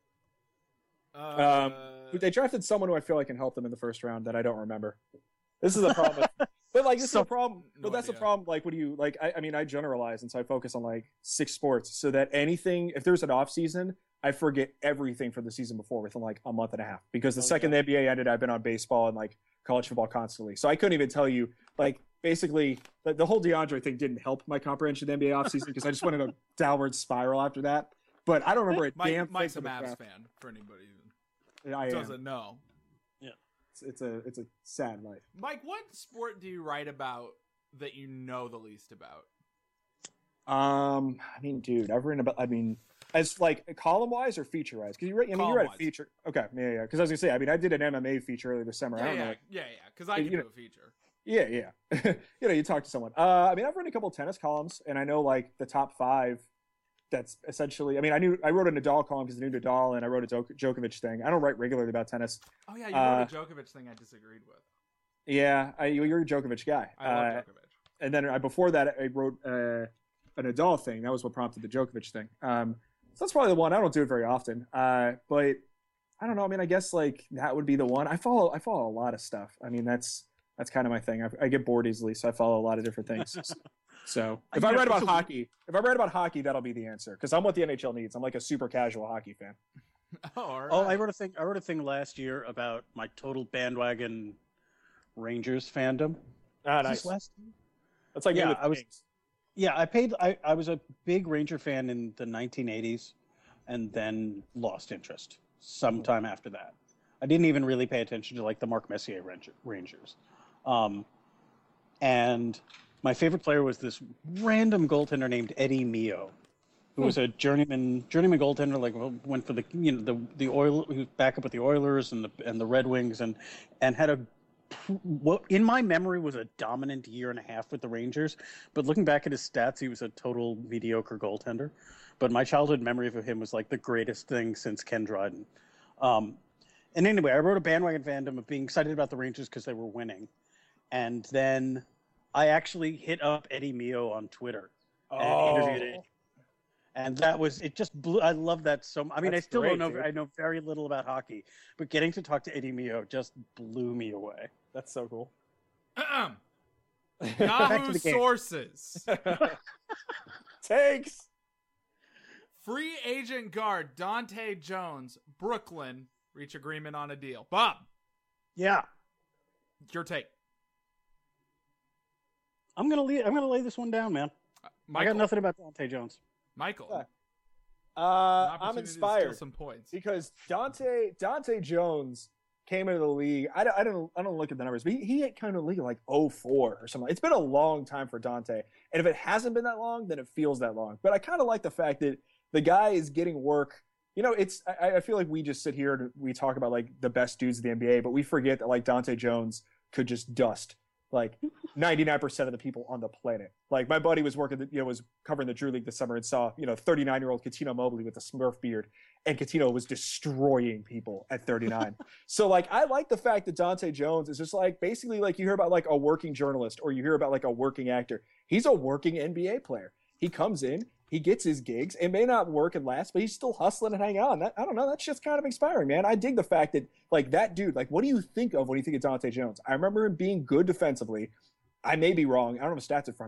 They drafted someone who I feel like can help them in the first round that I don't remember. This is a problem. But like, this is a problem. But that's a problem. Like, what do you like? I mean, I generalize, and so I focus on like 6 sports, so that anything, if there's an off season, I forget everything from the season before within like a month and a half. Because the second the NBA ended, I've been on baseball and like college football constantly. So I couldn't even tell you like basically the whole DeAndre thing didn't help my comprehension of the NBA offseason because I just went in a downward spiral after that. But I don't remember a damn thing. Mike's a Mavs fan for anybody who doesn't know. It's a sad life. Mike, what sport do you write about that you know the least about? I mean, dude, I've written about. I mean, as like column wise or feature wise? Because you write a feature. Okay, yeah. Because I was gonna say, I mean, I did an MMA feature earlier this summer. Yeah. Because I do a feature. Yeah. You talk to someone. I mean, I've written a couple tennis columns, and I know like the top 5. That's essentially. I mean, I wrote a Nadal column because I knew Nadal, and I wrote a Djokovic thing. I don't write regularly about tennis. Oh yeah, you wrote a Djokovic thing I disagreed with. Yeah, you're a Djokovic guy. I love Djokovic. And then before that, I wrote a Nadal thing. That was what prompted the Djokovic thing. So that's probably the one. I don't do it very often. But I don't know. I mean, I guess like that would be the one. I follow a lot of stuff. I mean, that's kind of my thing. I get bored easily, so I follow a lot of different things. So if I write about hockey, that'll be the answer because I'm what the NHL needs. I'm like a super casual hockey fan. All right. Oh, I wrote a thing last year about my total bandwagon Rangers fandom. Ah, nice. That's like I was a big Ranger fan in the 1980s, and then lost interest sometime after that. I didn't even really pay attention to like the Mark Messier Rangers, and my favorite player was this random goaltender named Eddie Mio, who was a journeyman goaltender. Like went for the Oilers, who was back up with the Oilers and the Red Wings, and had what in my memory was a dominant year and a half with the Rangers. But looking back at his stats, he was a total mediocre goaltender. But my childhood memory of him was like the greatest thing since Ken Dryden. And anyway, I wrote a bandwagon fandom of being excited about the Rangers because they were winning, and then I actually hit up Eddie Mio on Twitter and interviewed him. And that was, it just blew, I love that so much. I mean, I still don't know, I know very little about hockey, but getting to talk to Eddie Mio just blew me away. That's so cool. Yahoo sources. Takes. Free agent guard Dante Jones, Brooklyn, reach agreement on a deal. Bob. Yeah. Your take. I'm gonna lay this one down, man. I got nothing about Dante Jones. Michael, I'm inspired some points because Dante Jones came into the league. I don't look at the numbers, but he hit kind of league like 04 or something. It's been a long time for Dante, and if it hasn't been that long, then it feels that long. But I kind of like the fact that the guy is getting work. You know, I feel like we just sit here and we talk about like the best dudes of the NBA, but we forget that like Dante Jones could just dust like 99% of the people on the planet. Like my buddy was was covering the Drew League this summer and saw, 39-year-old Cuttino Mobley with a Smurf beard, and Cuttino was destroying people at 39. So like, I like the fact that Dante Jones is just like, basically like you hear about like a working journalist or you hear about like a working actor. He's a working NBA player. He comes in, he gets his gigs. It may not work and last, but he's still hustling and hanging on. I don't know. That's just kind of inspiring, man. I dig the fact that, like, that dude, like, what do you think of when you think of Dante Jones? I remember him being good defensively. I may be wrong. I don't have stats in front of me.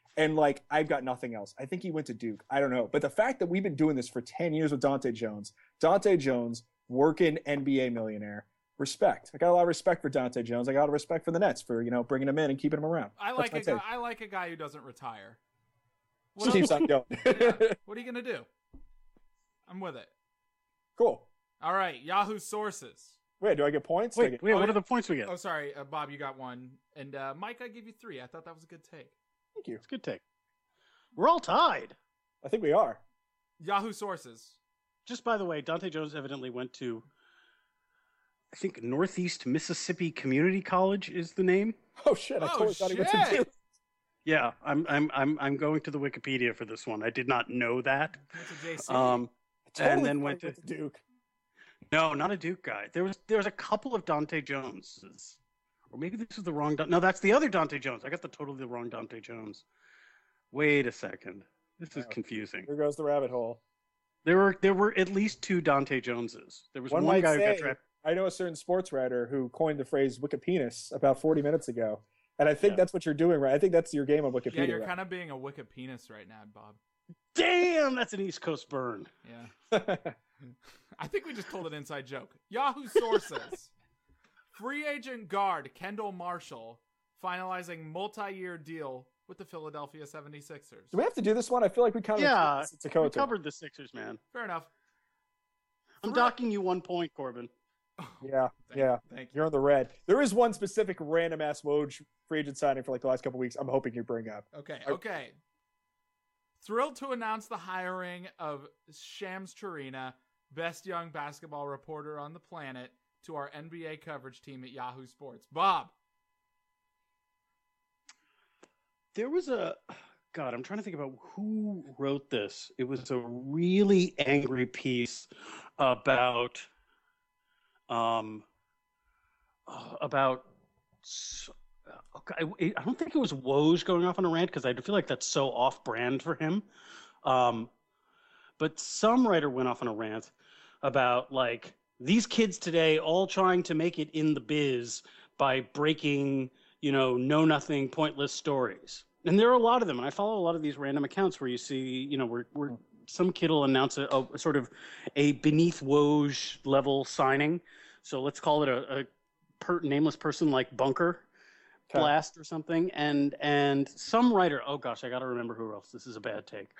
And like, I've got nothing else. I think he went to Duke. I don't know. But the fact that we've been doing this for 10 years with Dante Jones, working NBA millionaire, respect. I got a lot of respect for Dante Jones. I got a lot of respect for the Nets for, bringing him in and keeping him around. I like a guy who doesn't retire. What keeps on going. Yeah. What are you going to do? I'm with it. Cool. All right. Yahoo sources. Wait, do I get points? Wait, what are the points we get? Oh, sorry. Bob, you got one. And Mike, I give you 3. I thought that was a good take. Thank you. It's a good take. We're all tied. I think we are. Yahoo sources. Just by the way, Dante Jones evidently went to, I think, Northeast Mississippi Community College is the name. Oh shit! I totally thought he went to Duke. Yeah, I'm going to the Wikipedia for this one. I did not know that. Went to JC. And then went to Duke. No, not a Duke guy. There was a couple of Dante Joneses, or maybe this is the wrong. No, that's the other Dante Jones. I got the totally wrong Dante Jones. Wait a second. This is confusing. Here goes the rabbit hole. There were at least 2 Dante Joneses. There was one guy who got drafted. I know a certain sports writer who coined the phrase Wikipenis about 40 minutes ago. And I think that's what you're doing, right? I think that's your game on Wikipedia. Yeah, you're kind of being a Wikipenis right now, Bob. Damn, that's an East Coast burn. Yeah. I think we just told an inside joke. Yahoo sources. Free agent guard Kendall Marshall finalizing multi-year deal with the Philadelphia 76ers. Do we have to do this one? I feel like we kind of we covered the Sixers, man. Fair enough. I'm docking you 1 point, Corbin. Yeah. Thank you. You're on the red. There is one specific random ass Woj free agent signing for like the last couple weeks. I'm hoping you bring up. Okay. Thrilled to announce the hiring of Shams Charania, best young basketball reporter on the planet, to our NBA coverage team at Yahoo Sports. Bob. There was I'm trying to think about who wrote this. It was a really angry piece about I don't think it was Woj going off on a rant because I feel like that's so off-brand for him. But some writer went off on a rant about like these kids today all trying to make it in the biz by breaking, know-nothing, pointless stories. And there are a lot of them, and I follow a lot of these random accounts where you see, where some kid will announce a sort of a beneath Woj level signing. So let's call it a nameless person like Bunker Blast or something. And some writer, oh gosh, I got to remember who else. This is a bad take.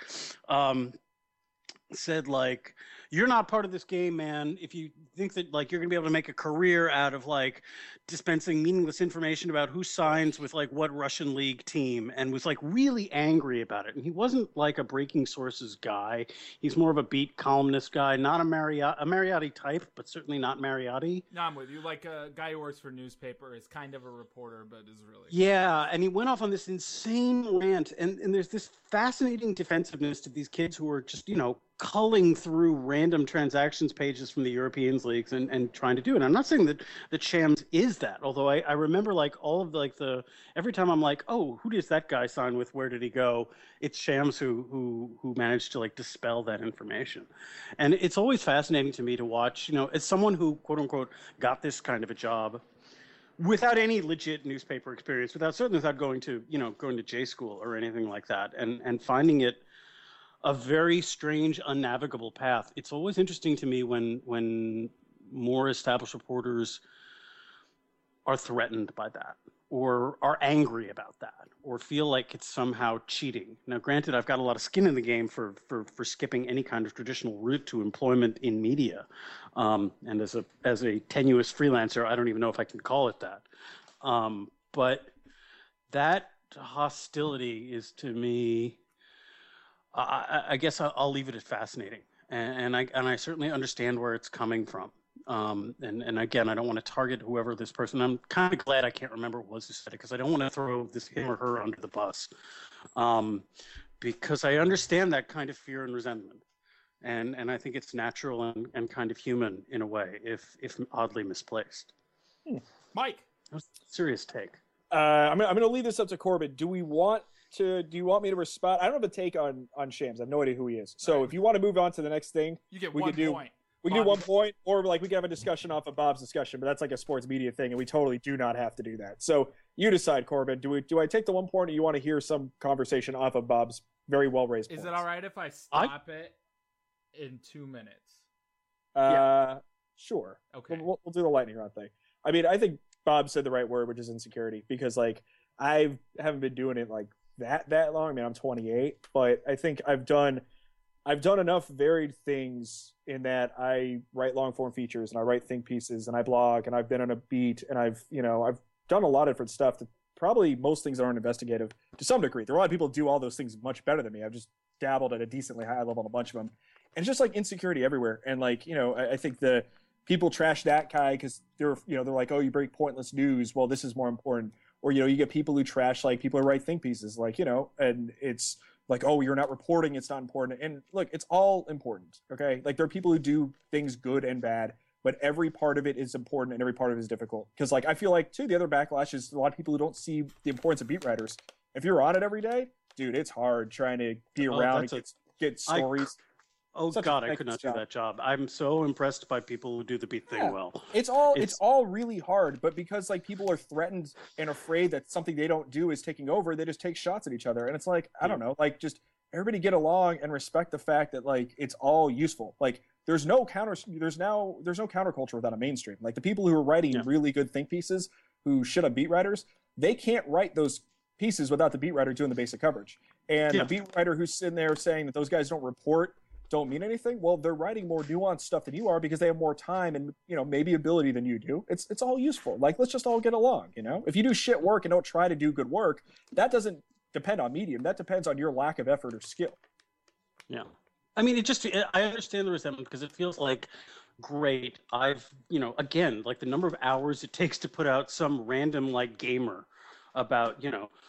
Said like, you're not part of this game, man. If you think that like you're gonna be able to make a career out of like dispensing meaningless information about who signs with like what Russian league team, and was like really angry about it. And he wasn't like a breaking sources guy. He's more of a beat columnist guy, not a Mariotti type, but certainly not Mariotti. No, I'm with you. Like a guy who works for a newspaper is kind of a reporter, but is really and he went off on this insane rant, and there's this fascinating defensiveness to these kids who are just culling through random transactions pages from the European leagues and trying to do it. I'm not saying that Shams is that, although I remember like all of the every time I'm like, oh, who does that guy sign with? Where did he go? It's Shams who managed to like dispel that information. And it's always fascinating to me to watch, as someone who quote unquote got this kind of a job without any legit newspaper experience, without going to J school or anything like that, and finding it a very strange, unnavigable path. It's always interesting to me when more established reporters are threatened by that, or are angry about that, or feel like it's somehow cheating. Now, granted, I've got a lot of skin in the game for skipping any kind of traditional route to employment in media, and as a tenuous freelancer, I don't even know if I can call it that. But that hostility is, to me, I guess I'll leave it as fascinating, and I certainly understand where it's coming from. And again, I don't want to target whoever this person. I'm kind of glad I can't remember who said it, because I don't want to throw him or her under the bus, because I understand that kind of fear and resentment, and I think it's natural and kind of human in a way, if oddly misplaced. Mike, that was a serious take. I'm going to leave this up to Corbin. Do you want me to respond? I don't have a take on Shams. I have no idea who he is. So if you want to move on to the next thing, you get we 1 could do point. We can do 1 point, or like we can have a discussion off of Bob's discussion, but that's like a sports media thing, and we totally do not have to do that. So you decide, Corbin. Do I take the 1 point, or you want to hear some conversation off of Bob's very well raised points? Is it all right if I stop it in 2 minutes? Sure. Okay. We'll do the lightning round thing. I mean, I think Bob said the right word, which is insecurity, because like I haven't been doing it like that long. I mean, I'm 28, but I think I've done enough varied things in that I write long form features and I write think pieces and I blog and I've been on a beat and I've done a lot of different stuff that probably most things aren't investigative to some degree. There are a lot of people who do all those things much better than me. I've just dabbled at a decently high level on a bunch of them. And it's just like insecurity everywhere. And like, I think the people trash that guy because they're like, oh, you break pointless news. Well, this is more important. Or, you get people who trash like people who write think pieces, like, and it's like, oh, you're not reporting, it's not important. And look, it's all important, okay? Like there are people who do things good and bad, but every part of it is important and every part of it is difficult. Because like I feel like too, the other backlash is a lot of people who don't see the importance of beat writers. If you're on it every day, dude, it's hard trying to be around and get stories. God, I could not do that job. I'm so impressed by people who do the beat thing well. It's all really hard, but because like people are threatened and afraid that something they don't do is taking over, they just take shots at each other. And it's like, I don't know, like just everybody get along and respect the fact that like it's all useful. Like there's no counterculture without a mainstream. Like the people who are writing really good think pieces who shit up beat writers, they can't write those pieces without the beat writer doing the basic coverage. And the beat writer who's sitting there saying that those guys don't mean anything, well, they're writing more nuanced stuff than you are because they have more time and maybe ability than you do. It's all useful. Like let's just all get along. If you do shit work and don't try to do good work, that doesn't depend on medium. That depends on your lack of effort or skill. Yeah, I mean, I understand the resentment because it feels like great. I've again, like the number of hours it takes to put out some random like gamer about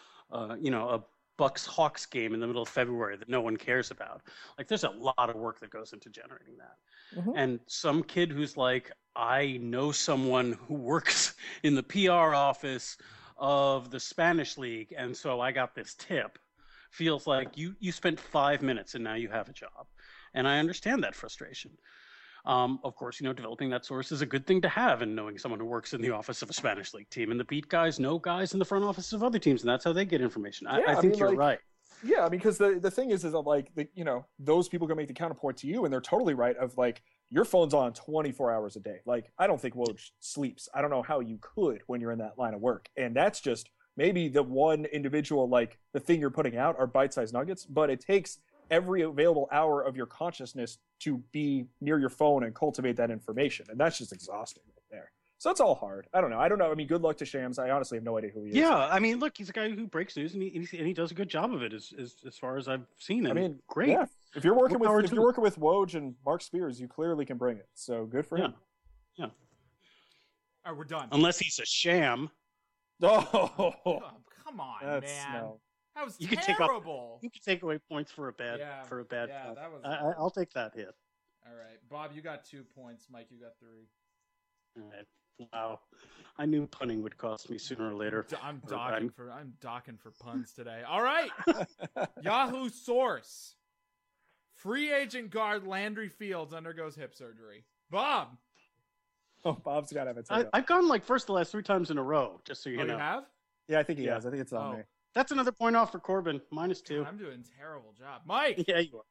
a Bucks Hawks game in the middle of February that no one cares about. Like there's a lot of work that goes into generating that. Mm-hmm. And some kid who's like, I know someone who works in the PR office of the Spanish league, and so I got this tip, feels like you spent 5 minutes and now you have a job. And I understand that frustration. Of course, developing that source is a good thing to have, and knowing someone who works in the office of a Spanish league team, and the beat guys know guys in the front offices of other teams, and that's how they get information. I think you're right. Yeah, because the thing is that like those people can make the counterpoint to you, and they're totally right. Of like your phone's on 24 hours a day. Like I don't think Woj sleeps. I don't know how you could when you're in that line of work, and that's just maybe the one individual like the thing you're putting out are bite-sized nuggets, but it takes every available hour of your consciousness to be near your phone and cultivate that information. And that's just exhausting right there. So it's all hard. I don't know. I mean, good luck to Shams. I honestly have no idea who he is. Yeah, I mean, look, he's a guy who breaks news and he does a good job of it as far as I've seen him. I mean, great. Yeah. If you're working with Woj and Mark Spears, you clearly can bring it. So good for him. Yeah. All right, we're done. Unless he's a sham. Oh, come on, man. No. That was terrible. You can take away points for a bad. Yeah, that was. I'll take that hit. All right, Bob, you got 2 points. Mike, you got 3. All right. Wow, I knew punning would cost me sooner or later. I'm docking for puns today. All right, Yahoo source: free agent guard Landry Fields undergoes hip surgery. Bob. Oh, Bob's got to have it. I've gone like first the last 3 times in a row, just so you know. You have? Yeah, I think he has. I think it's on me. That's another point off for Corbin. -2. I'm doing a terrible job. Mike! Yeah, you are.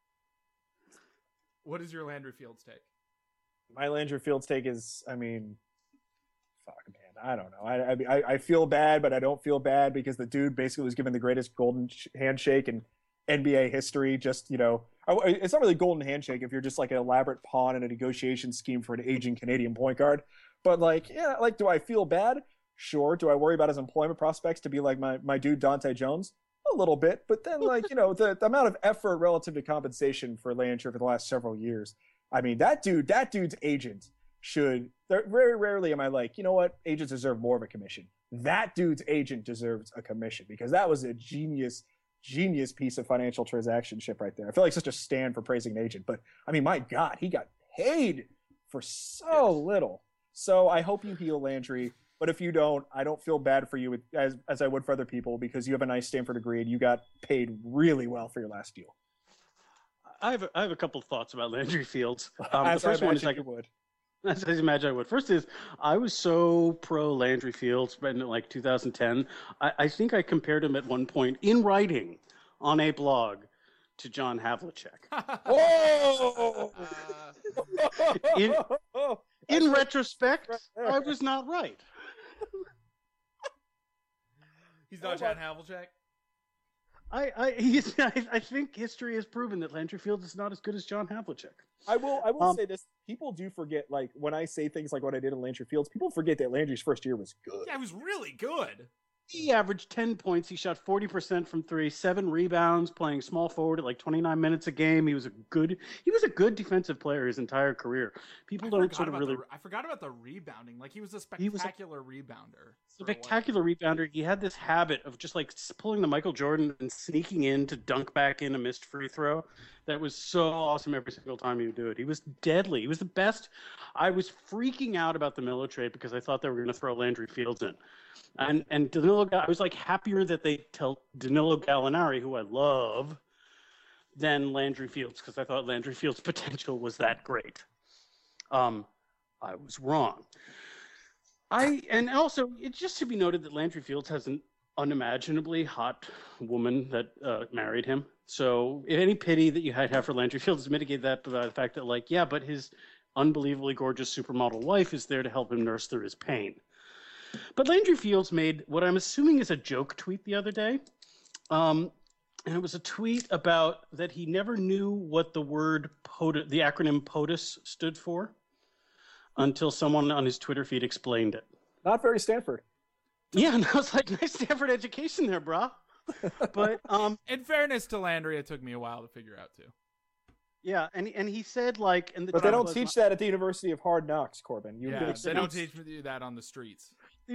What is your Landry Fields take? My Landry Fields take is, I mean, fuck, man. I don't know. I feel bad, but I don't feel bad because the dude basically was given the greatest golden handshake in NBA history. Just, it's not really golden handshake if you're just like an elaborate pawn in a negotiation scheme for an aging Canadian point guard. But do I feel bad? Sure. Do I worry about his employment prospects to be like my dude Dante Jones? A little bit. But then the amount of effort relative to compensation for Landry for the last several years. I mean, that dude's agent should. Very rarely am I like, you know what? Agents deserve more of a commission. That dude's agent deserves a commission because that was a genius piece of financial transactionship right there. I feel like such a stand for praising an agent, but I mean, my God, he got paid for so little. So I hope you heal, Landry. But if you don't, I don't feel bad for you as I would for other people because you have a nice Stanford degree and you got paid really well for your last deal. I have a couple of thoughts about Landry Fields. The As I first one is imagined you would. as I imagine I would. First is I was so pro Landry Fields in like 2010. I think I compared him at one point in writing on a blog to John Havlicek. Oh! In retrospect, I was not right. He's not John Havlicek. I think history has proven that Landry Fields is not as good as John Havlicek. I will say this. People do forget, like, when I say things like what I did in Landry Fields, people forget that Landry's first year was good. Yeah, he was really good. He averaged 10 points. He shot 40% from three, 7 rebounds, playing small forward at like 29 minutes a game. He was a good defensive player his entire career. People don't sort of really. I forgot about the rebounding. Like, he was a spectacular rebounder. Spectacular rebounder. He had this habit of just like pulling the Michael Jordan and sneaking in to dunk back in a missed free throw. That was so awesome every single time he would do it. He was deadly. He was the best. I was freaking out about the Melo trade because I thought they were going to throw Landry Fields in. And Danilo, I was like happier that they tell Danilo Gallinari, who I love, than Landry Fields because I thought Landry Fields' potential was that great. I was wrong. And also it just should be noted that Landry Fields has an unimaginably hot woman that married him. So if any pity that you have for Landry Fields is mitigate that by the fact that, like, yeah, but his unbelievably gorgeous supermodel wife is there to help him nurse through his pain. But Landry Fields made what I'm assuming is a joke tweet the other day. And it was a tweet about that he never knew what the word the acronym POTUS stood for until someone on his Twitter feed explained it. Not very Stanford. Yeah, and I was like, nice Stanford education there, brah. But in fairness to Landry, it took me a while to figure out too. Yeah, and he said like, but they don't teach that at the University of Hard Knocks, Corbin. They don't teach you that on the streets.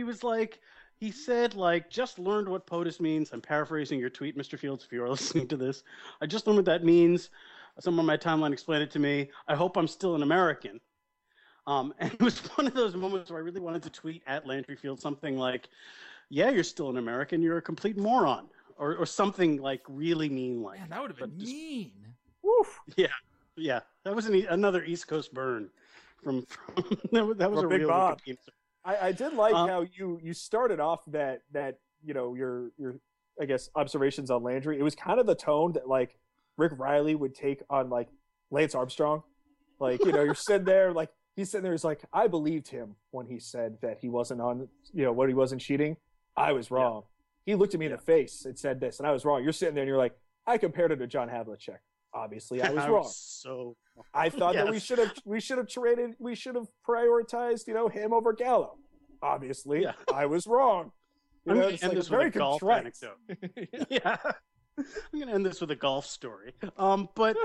He said like, just learned what POTUS means. I'm paraphrasing your tweet, Mr. Fields, if you are listening to this. I just learned what that means. Someone on my timeline explained it to me. I hope I'm still an American. And it was one of those moments where I really wanted to tweet at Landry Fields something like, yeah, you're still an American. You're a complete moron. Or something like really mean like. Man, that would have been mean. Woof. Yeah. That was another East Coast burn from that was a Big real Bob. Wikipedia. I did like how you started off that your I guess observations on Landry. It was kind of the tone that like Rick Riley would take on like Lance Armstrong. Like, you're sitting there like he's sitting there. He's like, I believed him when he said that he wasn't on when he wasn't cheating. I was wrong. Yeah. He looked at me in the face and said this, and I was wrong. You're sitting there and you're like, I compared it to John Havlicek. Obviously, I was wrong. I thought that we should have traded. We should have prioritized, him over Gallo. Obviously, I was wrong. I'm going to end this with a golf anecdote. Yeah, I'm going to end this with a golf story. But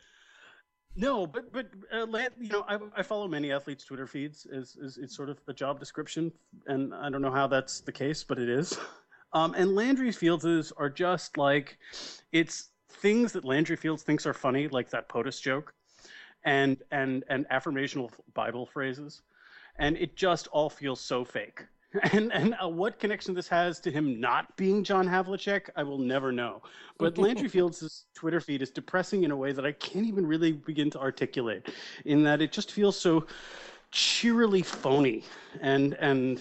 no, but I follow many athletes' Twitter feeds. It's sort of a job description, and I don't know how that's the case, but it is. And Landry Fields are just like it's. Things that Landry Fields thinks are funny, like that POTUS joke, and affirmational Bible phrases, and it just all feels so fake. And what connection this has to him not being John Havlicek, I will never know. But Landry Fields' Twitter feed is depressing in a way that I can't even really begin to articulate, in that it just feels so cheerily phony and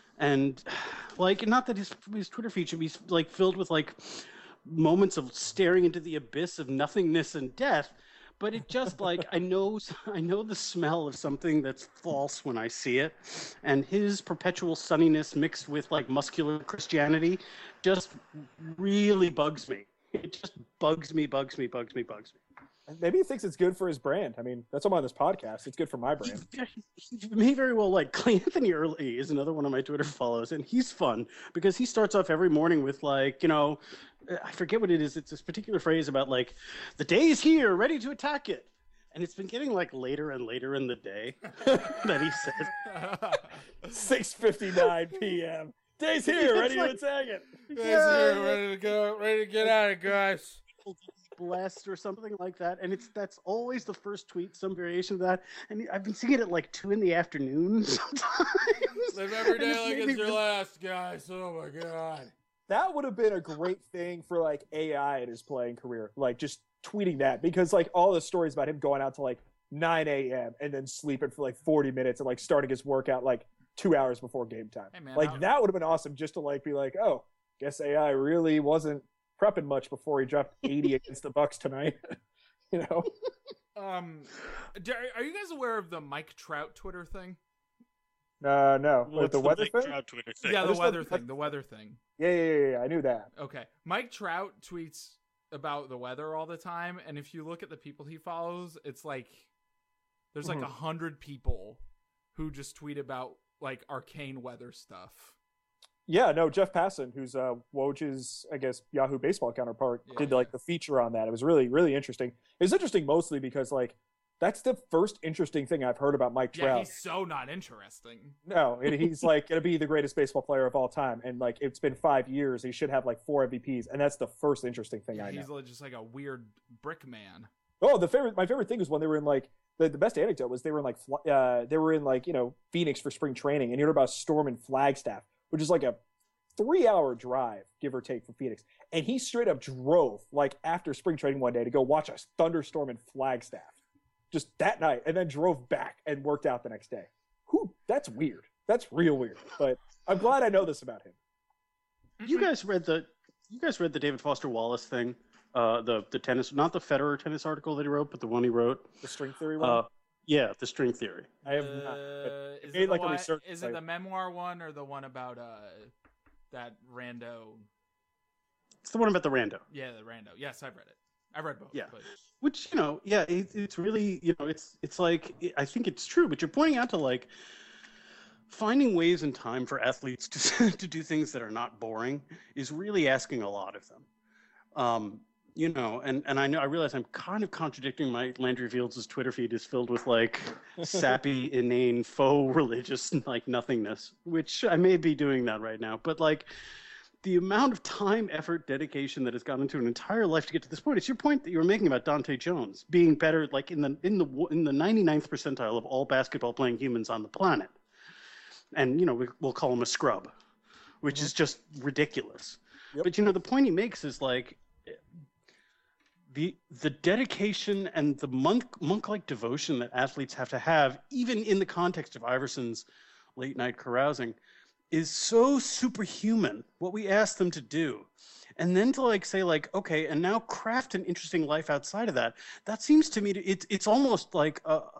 like, not that his Twitter feed should be like filled with like moments of staring into the abyss of nothingness and death, but it just like I know the smell of something that's false when I see it, and his perpetual sunniness mixed with like muscular Christianity just really bugs me. It just bugs me. Maybe he thinks it's good for his brand. I mean, that's why I'm on this podcast. It's good for my brand. He may very well like Clay Anthony Early is another one of my Twitter follows, and he's fun because he starts off every morning with like, I forget what it is. It's this particular phrase about like, the day is here, ready to attack it. And it's been getting like later and later in the day that he says. 6:59 p.m. Day's here, ready to attack it. Day's here, ready to go, ready to get at it, guys. Blessed or something like that, and that's always the first tweet, some variation of that, and I've been seeing it at like 2 p.m. sometimes. Live every day like it's your last, guys. Oh my god. That would have been a great thing for like AI in his playing career, like just tweeting that, because like all the stories about him going out to like 9 a.m. and then sleeping for like 40 minutes and like starting his workout like 2 hours before game time. Hey, man, like that would have been awesome, just to like be like, oh, guess AI really wasn't prepping much before he dropped 80 against the Bucks tonight. You know. Are you guys aware of the Mike Trout Twitter thing? No. What's the weather thing? Twitter thing? Yeah, the weather thing. Yeah. I knew that. Okay. Mike Trout tweets about the weather all the time, and if you look at the people he follows, it's like there's like 100 people who just tweet about like arcane weather stuff. Yeah, no, Jeff Passan, who's Woj's, I guess, Yahoo Baseball counterpart, did like the feature on that. It was really, really interesting. It was interesting mostly because like that's the first interesting thing I've heard about Mike Trout. Yeah, he's so not interesting. No, he's like going to be the greatest baseball player of all time. And like, it's been 5 years. He should have like 4 MVPs. And that's the first interesting thing I know. He's just like a weird brick man. Oh, my favorite thing was when they were in like, the best anecdote was they were in like, you know, Phoenix for spring training, and you heard about Storm in Flagstaff, which is like a 3-hour drive, give or take, from Phoenix. And he straight up drove like after spring training one day to go watch a thunderstorm in Flagstaff. Just that night, and then drove back and worked out the next day. That's weird. That's real weird. But I'm glad I know this about him. You guys read the David Foster Wallace thing, the tennis, not the Federer tennis article that he wrote, but the one he wrote, the string theory one. Yeah, the string theory. I have not. Is it the memoir one or the one about that rando? It's the one about the rando. Yeah, the rando. Yes, I've read it. I've read both. Yeah. But... Which, you know, yeah, it's really, you know, it's like, I think it's true, but you're pointing out to like finding ways and time for athletes to do things that are not boring is really asking a lot of them. You know, and I realize I'm kind of contradicting my Landry Fields' Twitter feed is filled with like sappy, inane, faux religious like nothingness, which I may be doing that right now, but like the amount of time, effort, dedication that has gone into an entire life to get to this point. It's your point that you were making about Dante Jones being better, like in the 99th percentile of all basketball playing humans on the planet, and you know we'll call him a scrub, which is just ridiculous. Yep. But you know the point he makes is like the dedication and the monk-like devotion that athletes have to have, even in the context of Iverson's late night carousing, is so superhuman, what we ask them to do. And then to like say like, okay, and now craft an interesting life outside of that. That seems to me it's almost like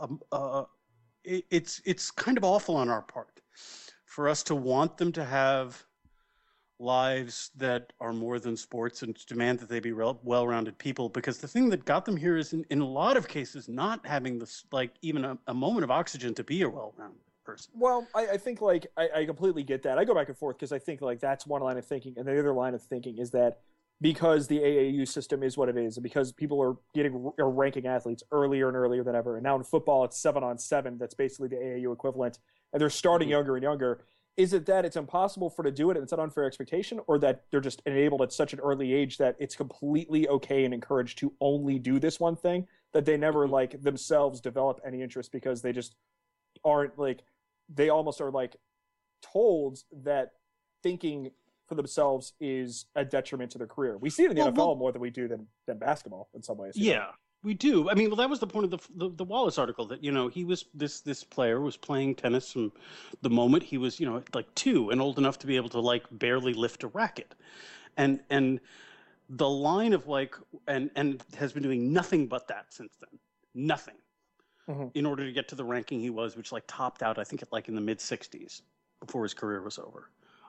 it's kind of awful on our part for us to want them to have lives that are more than sports and to demand that they be well-rounded people, because the thing that got them here is in a lot of cases not having this like even a moment of oxygen to be a well-rounded person. Well, I think like I completely get that. I go back and forth because I think like that's one line of thinking, and the other line of thinking is that because the AAU system is what it is, and because people are ranking athletes earlier and earlier than ever, and now in football it's 7-on-7, that's basically the AAU equivalent, and they're starting younger and younger. Is it that it's impossible for to do it and it's an unfair expectation, or that they're just enabled at such an early age that it's completely okay and encouraged to only do this one thing, that they never like themselves develop any interest because they just aren't like, they almost are like told that thinking for themselves is a detriment to their career. We see it in the NFL more than we do than basketball in some ways. Yeah, we do. I mean, well, that was the point of the Wallace article, that, you know, he was this player was playing tennis from the moment he was, you know, like 2 and old enough to be able to like barely lift a racket. And the line of like, and has been doing nothing but that since then. Nothing. In order to get to the ranking he was, which like topped out, I think, at like in the mid 60s before his career was over.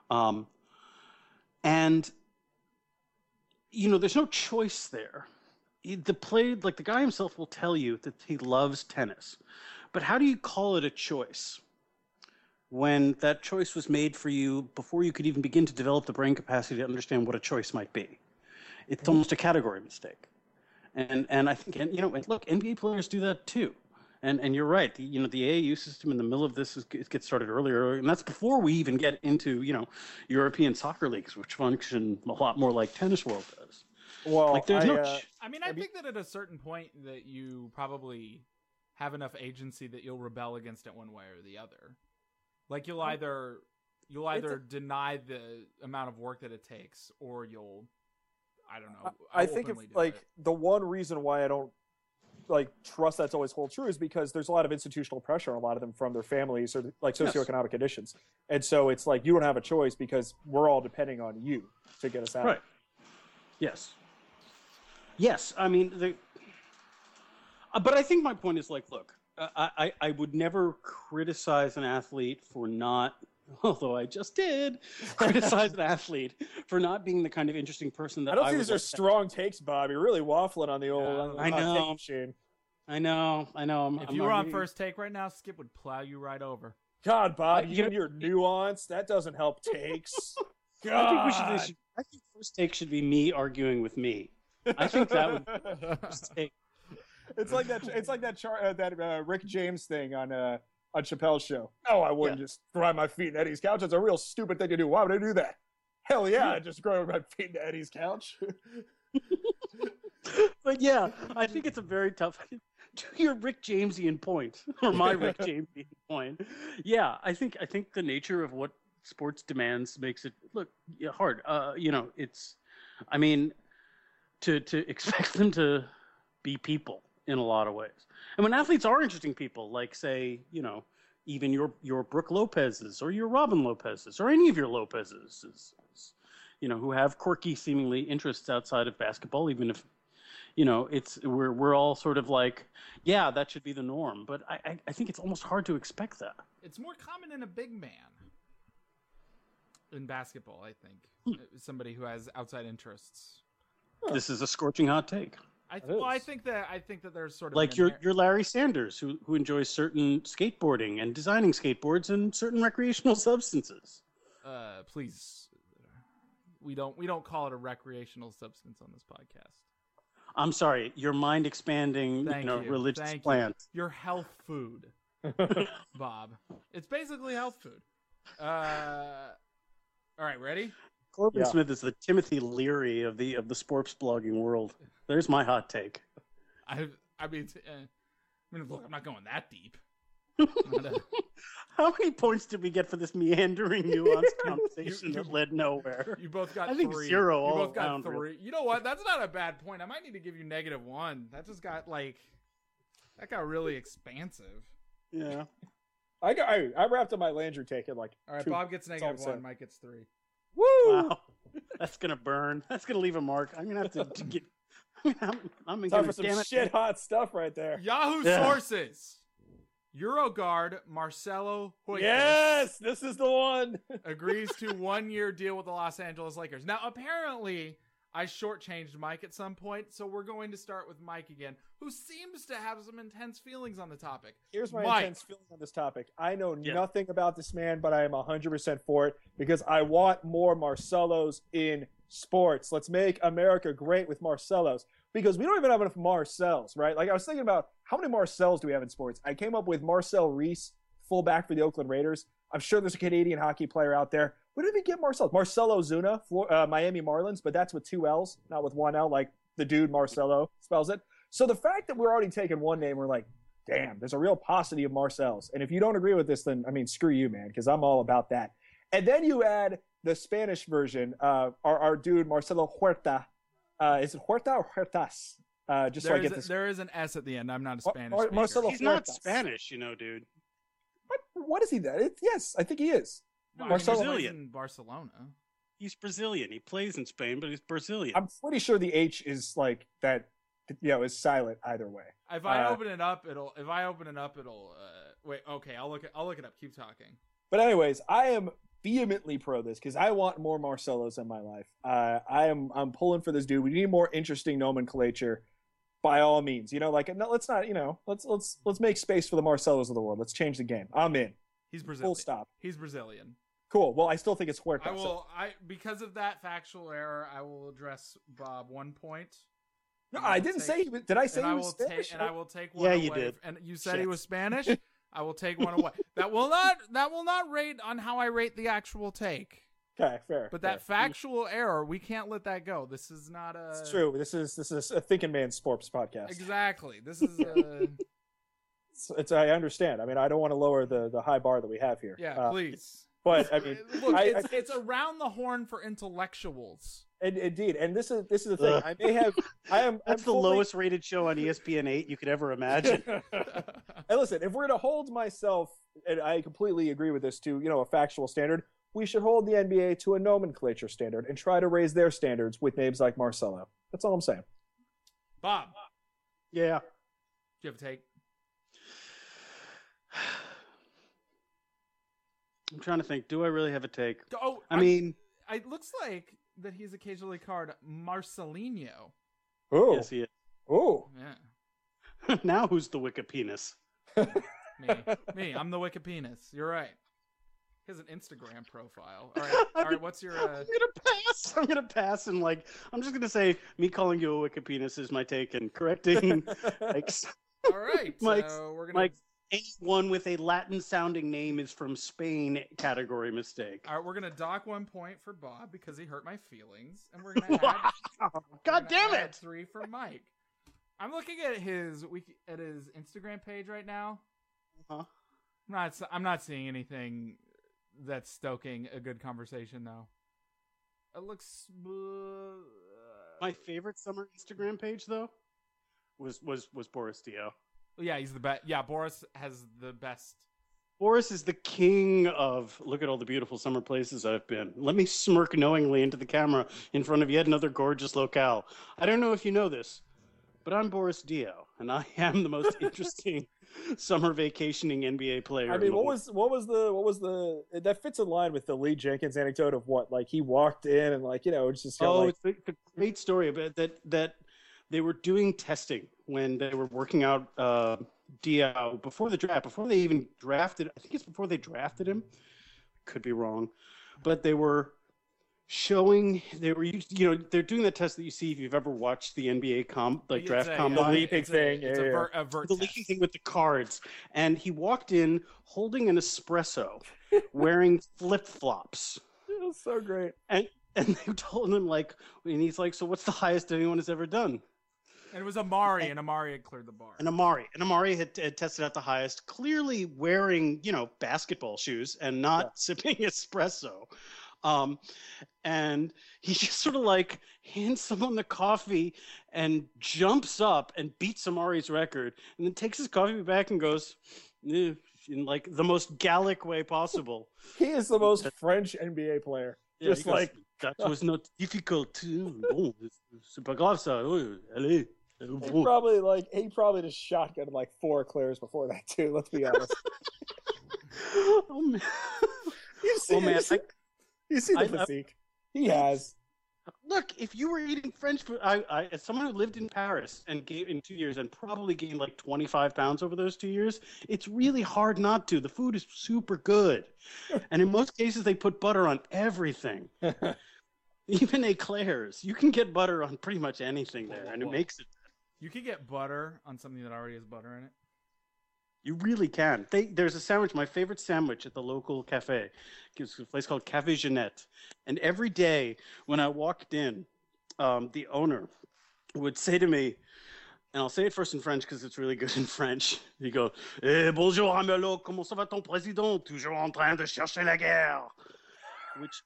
And, you know, there's no choice there. The guy himself will tell you that he loves tennis, but how do you call it a choice when that choice was made for you before you could even begin to develop the brain capacity to understand what a choice might be? It's almost a category mistake. And I think, and, you know, look, NBA players do that too. And you're right. The AAU system in the middle of this gets started earlier, and that's before we even get into, you know, European soccer leagues, which function a lot more like Tennis World does. Well, like, there's I think that at a certain point that you probably have enough agency that you'll rebel against it one way or the other. Like you'll either You'll either deny the amount of work that it takes, or you'll, I don't know. I think if the one reason why I don't trust that's always hold true is because there's a lot of institutional pressure on a lot of them from their families or socioeconomic conditions, and so it's like you don't have a choice because we're all depending on you to get us out. Right. Yes. I mean, but I think my point is look, I would never criticize an athlete for not. Although I just did criticize an athlete for not being the kind of interesting person that I don't think these are strong takes, Bob. You're really waffling on the old I know. machine. I know. If you were on First Take right now, Skip would plow you right over. God, Bob, you and your nuance, that doesn't help takes. God. I think First Take should be me arguing with me. I think that would be First Take. It's like that Rick James thing on Chappelle's show. No, I wouldn't just throw my feet in Eddie's couch. It's a real stupid thing to do. Why would I do that? Hell yeah, I just throw my feet into Eddie's couch. But yeah, I think it's a very tough. To your Rick Jamesian point, or my Rick Jamesian point, yeah, I think the nature of what sports demands makes it hard. It's, I mean, to expect them to be people in a lot of ways. And when athletes are interesting people, like say, even your Brooke Lopez's or your Robin Lopez's or any of your Lopez's, who have quirky seemingly interests outside of basketball, even if, we're all sort of like, yeah, that should be the norm. But I think it's almost hard to expect that. It's more common in a big man in basketball, I think. Somebody who has outside interests. This is a scorching hot take. I think that there's sort of like your Larry Sanders who enjoys certain skateboarding and designing skateboards and certain recreational substances. Please, we don't call it a recreational substance on this podcast. I'm sorry, your mind expanding, religious plants. Your health food, Bob. It's basically health food. All right, ready? Corbin Smith is the Timothy Leary of the sports blogging world. There's my hot take. I mean, look, I'm not going that deep. How many points did we get for this meandering, nuanced conversation that led nowhere? You both got 3. I think 0 all You both got around. 3. You know what? That's not a bad point. I might need to give you -1. That just got that got really expansive. Yeah. I wrapped up my Landry take in All right, Bob gets -1. Mike gets 3. Woo! Wow. That's gonna burn. That's gonna leave a mark. I'm gonna have to get. I'm time for some shit hot stuff right there. Yahoo sources. Eurogard Marcelo Huertas. Yes, this is the one. Agrees to 1-year deal with the Los Angeles Lakers. Now, apparently, I shortchanged Mike at some point, so we're going to start with Mike again, who seems to have some intense feelings on the topic. Here's my intense feeling on this topic. I know nothing about this man, but I am 100% for it because I want more Marcelos in sports. Let's make America great with Marcelos because we don't even have enough Marcels, right? Like I was thinking about how many Marcels do we have in sports? I came up with Marcel Reese, fullback for the Oakland Raiders. I'm sure there's a Canadian hockey player out there. We didn't even get Marcel. Marcelo Zuna, Miami Marlins, but that's with 2 L's, not with 1 L, like the dude Marcelo spells it. So the fact that we're already taking one name, we're like, damn, there's a real paucity of Marcels. And if you don't agree with this, then, I mean, screw you, man, because I'm all about that. And then you add the Spanish version, our dude Marcelo Huerta. Is it Huerta or Huertas? There is an S at the end. I'm not a Spanish speaker. Marcelo He's Huertas. not Spanish, dude. What is he then? Yes, I think he is. No, Marcelo he's Brazilian. In Barcelona. He's Brazilian. He plays in Spain, but he's Brazilian. I'm pretty sure the H is like that. Is silent either way. If I open it up, it'll. Wait. Okay, I'll look it up. Keep talking. But anyways, I am vehemently pro this because I want more Marcelos in my life. I'm pulling for this dude. We need more interesting nomenclature. By all means, let's not, let's make space for the Marcelos of the world. Let's change the game. I'm in. He's Brazilian. Full stop. He's Brazilian. Cool. Well, I still think it's Huerta. Because of that factual error, I will address Bob 1 point. No, I didn't say. Did I say he was Spanish? And I will take one away. Yeah, you did. And you said he was Spanish. I will take one away. That will not rate on how I rate the actual take. Okay, fair. But that factual error, we can't let that go. This is not a. It's true. This is a thinking man's sports podcast. Exactly. This is a. I understand. I mean, I don't want to lower the high bar that we have here. Yeah, please. But I mean, look, it's around the horn for intellectuals. Indeed, and this is the thing. That's the lowest rated show on ESPN8 you could ever imagine. And listen, if we're to hold myself, and I completely agree with this, to a factual standard, we should hold the NBA to a nomenclature standard and try to raise their standards with names like Marcelo. That's all I'm saying. Bob. Yeah. Do you have a take? I'm trying to think. Do I really have a take? Oh, I mean, it looks like that he's occasionally called Marcelinho. Oh, yes, he is. Oh, yeah. Now who's the Wikipenis? Me. I'm the Wikipenis. You're right. He has an Instagram profile. All right. What's your? I'm gonna pass, and I'm just gonna say me calling you a Wikipenis is my take, and correcting. All right. So we're gonna. Anyone with a Latin-sounding name is from Spain category mistake. All right, we're gonna dock 1 point for Bob because he hurt my feelings, and we're gonna add. God damn it! 3 for Mike. I'm looking at his Instagram page right now. Uh-huh. I'm not seeing anything that's stoking a good conversation though. It looks. My favorite summer Instagram page though was Boris Dio. Yeah, he's the best. Yeah, Boris has the best. Boris is the king of look at all the beautiful summer places I've been. Let me smirk knowingly into the camera in front of yet another gorgeous locale. I don't know if you know this, but I'm Boris Dio, and I am the most interesting summer vacationing NBA player. I mean, what was the that fits in line with the Lee Jenkins anecdote of what he walked in and it's just it's a great story about that they were doing testing when they were working out Dio before the draft, before they even drafted. I think it's before they drafted him. Could be wrong, but they were showing they're doing that test that you see if you've ever watched the NBA draft combine. The leaping thing, the leaping thing with the cards. And he walked in holding an espresso, wearing flip flops. It was so great. And they told him and he's like, so what's the highest anyone has ever done? And it was Amari, and Amari had cleared the bar. And Amari had tested out the highest, clearly wearing, basketball shoes and not sipping espresso. And he just sort of hands someone the coffee and jumps up and beats Amari's record and then takes his coffee back and goes in the most Gallic way possible. He is the most French NBA player. Yeah, just that was not difficult. Bon, c'est pas grave ça. Allez. He probably just shotgunned 4 Eclairs before that too. Let's be honest. Oh man. You see the physique. He has. Look, if you were eating French food, I as someone who lived in Paris and in 2 years and probably gained 25 pounds over those 2 years, it's really hard not to. The food is super good. And in most cases, they put butter on everything. Even Eclairs. You can get butter on pretty much anything there, and it makes it. You can get butter on something that already has butter in it. You really can. There's a sandwich, my favorite sandwich at the local cafe. It's a place called Café Jeanette. And every day when I walked in, the owner would say to me, and I'll say it first in French because it's really good in French. He'd go, bonjour, Amelo, comment ça va ton président? Toujours en train de chercher la guerre. Which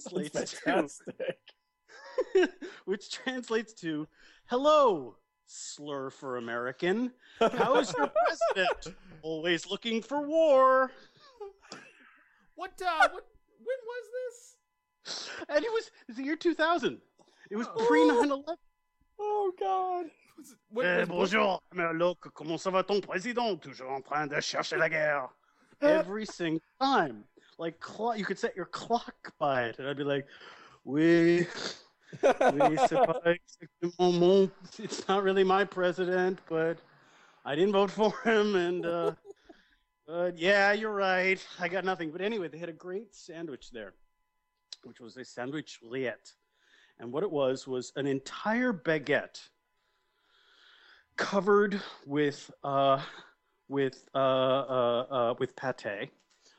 translates to, hello, slur for American. How is your president? Always looking for war. When was this? And it was the year 2000. It was pre 9/11. Oh God. Bonjour, comment ça va ton président? Toujours en train de chercher la guerre. Every single time. You could set your clock by it, and I'd be like, oui, c'est pas exactement mon. It's not really my president, but I didn't vote for him, and but yeah, you're right. I got nothing. But anyway, they had a great sandwich there, which was a sandwich rillette, and what it was an entire baguette covered with pate.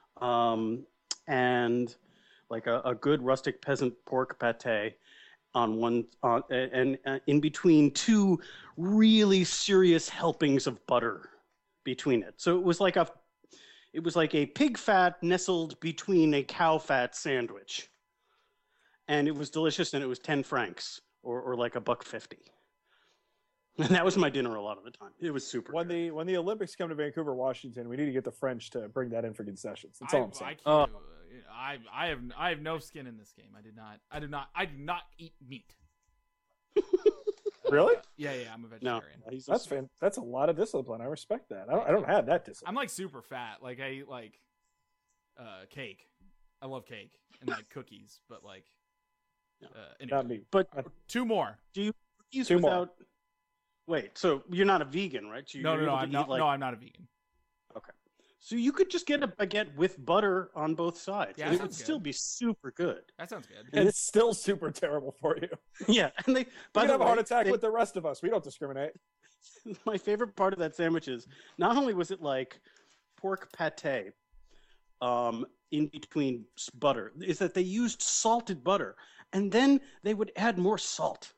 And a good rustic peasant pork pate on one, and in between 2 really serious helpings of butter between it. So it was It was like a pig fat nestled between a cow fat sandwich. And it was delicious, and it was 10 francs or like $1.50. And that was my dinner a lot of the time. It was super When good. the Olympics come to Vancouver, Washington, we need to get the French to bring that in for concessions. That's all I'm saying. I have no skin in this game. I do not eat meat. Really? Yeah, I'm a vegetarian. That's a lot of discipline. I respect that. I don't have that discipline. I'm like super fat. Like I eat like cake. I love cake and like cookies, but like anyway. Not me. But Two more. do you cookies Two more. without? Wait, so you're not a vegan, right? So No, you're able to I'm eat, not. like- No, I'm not a vegan. Okay. So you could just get a baguette with butter on both sides. Yeah, and it sounds would good. still be super good. That sounds good. And it's still super terrible for you. Yeah, and they. You By can the have a way, heart attack they- with the rest of us. We don't discriminate. my favorite part of that sandwich is not only was it like pork pate, in between butter, is that they used salted butter, and then they would add more salt.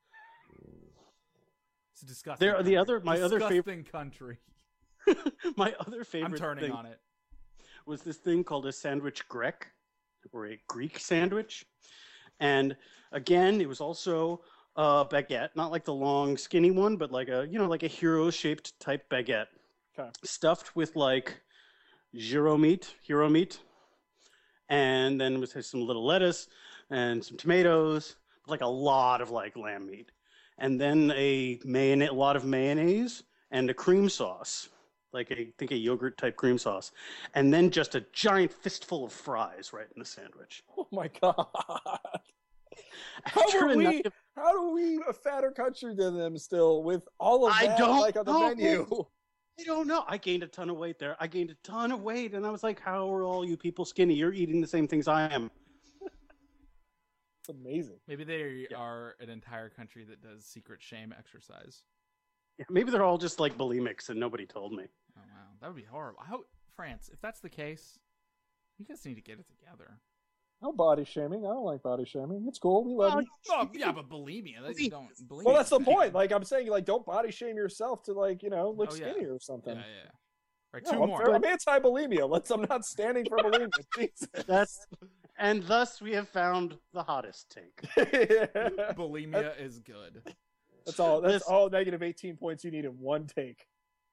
It's disgusting. My other favorite country. my other favorite I'm turning thing on it. was this thing called a sandwich grec, or a Greek sandwich. And again, it was also a baguette, not like the long skinny one, but like a hero shaped type baguette, Okay. stuffed with like hero meat, and then with some little lettuce and some tomatoes, like a lot of like lamb meat, and then a lot of mayonnaise and a cream sauce, like I think a yogurt type cream sauce, and then just a giant fistful of fries right in the sandwich. Oh my god. How After are a we? night of- How do we a fatter country than them still with all of I that don't like on the know. menu? I don't know. I gained a ton of weight there. And I was like, how are all you people skinny? You're eating the same things I am. It's amazing. Maybe they are an entire country that does secret shame exercise. Yeah, maybe they're all just like bulimics and nobody told me. Oh wow, that would be horrible. France, if that's the case, you guys need to get it together. No body shaming. I don't like body shaming. It's cool. We love you. Oh, yeah, but bulimia. That's, don't bulimia. Well, that's the point. Like I'm saying, like don't body shame yourself to like look Oh, yeah. skinnier or something. Yeah. Right, No, two more. I'm anti-bulimia. I'm not standing for bulimia. Jesus. And thus we have found the hottest take. Bulimia is good. That's all. That's Listen. all negative 18 points you need in one take.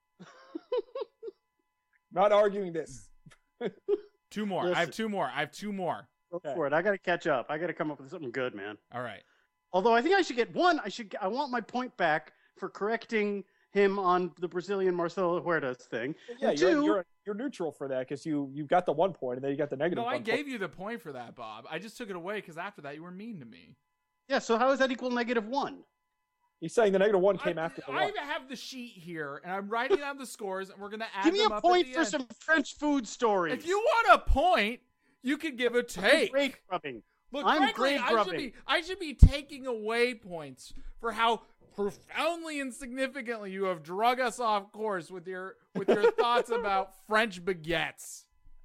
Not arguing this. Two more. Listen. I have two more. Go Okay. for it. I got to catch up. I got to come up with something good, man. All right. Although I think I should get one. I want my point back for correcting him on the Brazilian Marcelo Huertas thing. Yeah, And two, you're neutral for that because you got the 1 point and then you got the negative. No, I 1 gave point. you the point for that, Bob. I just took it away because after that you were mean to me. yeah. So how is that equal -1? He's saying the negative 1 came after the I 1. have the sheet here, and I'm writing down the scores, and we're gonna add Give me them a up point at the for end. some French food stories. If you want a point, you could give a take. Grade grubbing. Look, I'm frankly, grade grubbing. I should be taking away points for how profoundly and significantly you have drug us off course with your thoughts about French baguettes,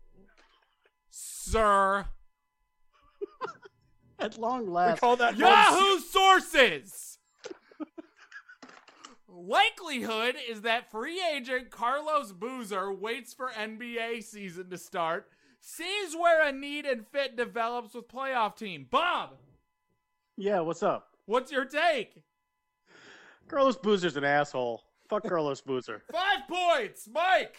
sir. At long We last, call that Yahoo sources. Likelihood is that free agent Carlos Boozer waits for NBA season to start, sees where a need and fit develops with playoff team. Bob, yeah. What's up? what's your take? Carlos Boozer's an asshole. Fuck Carlos Boozer. 5 points, Mike.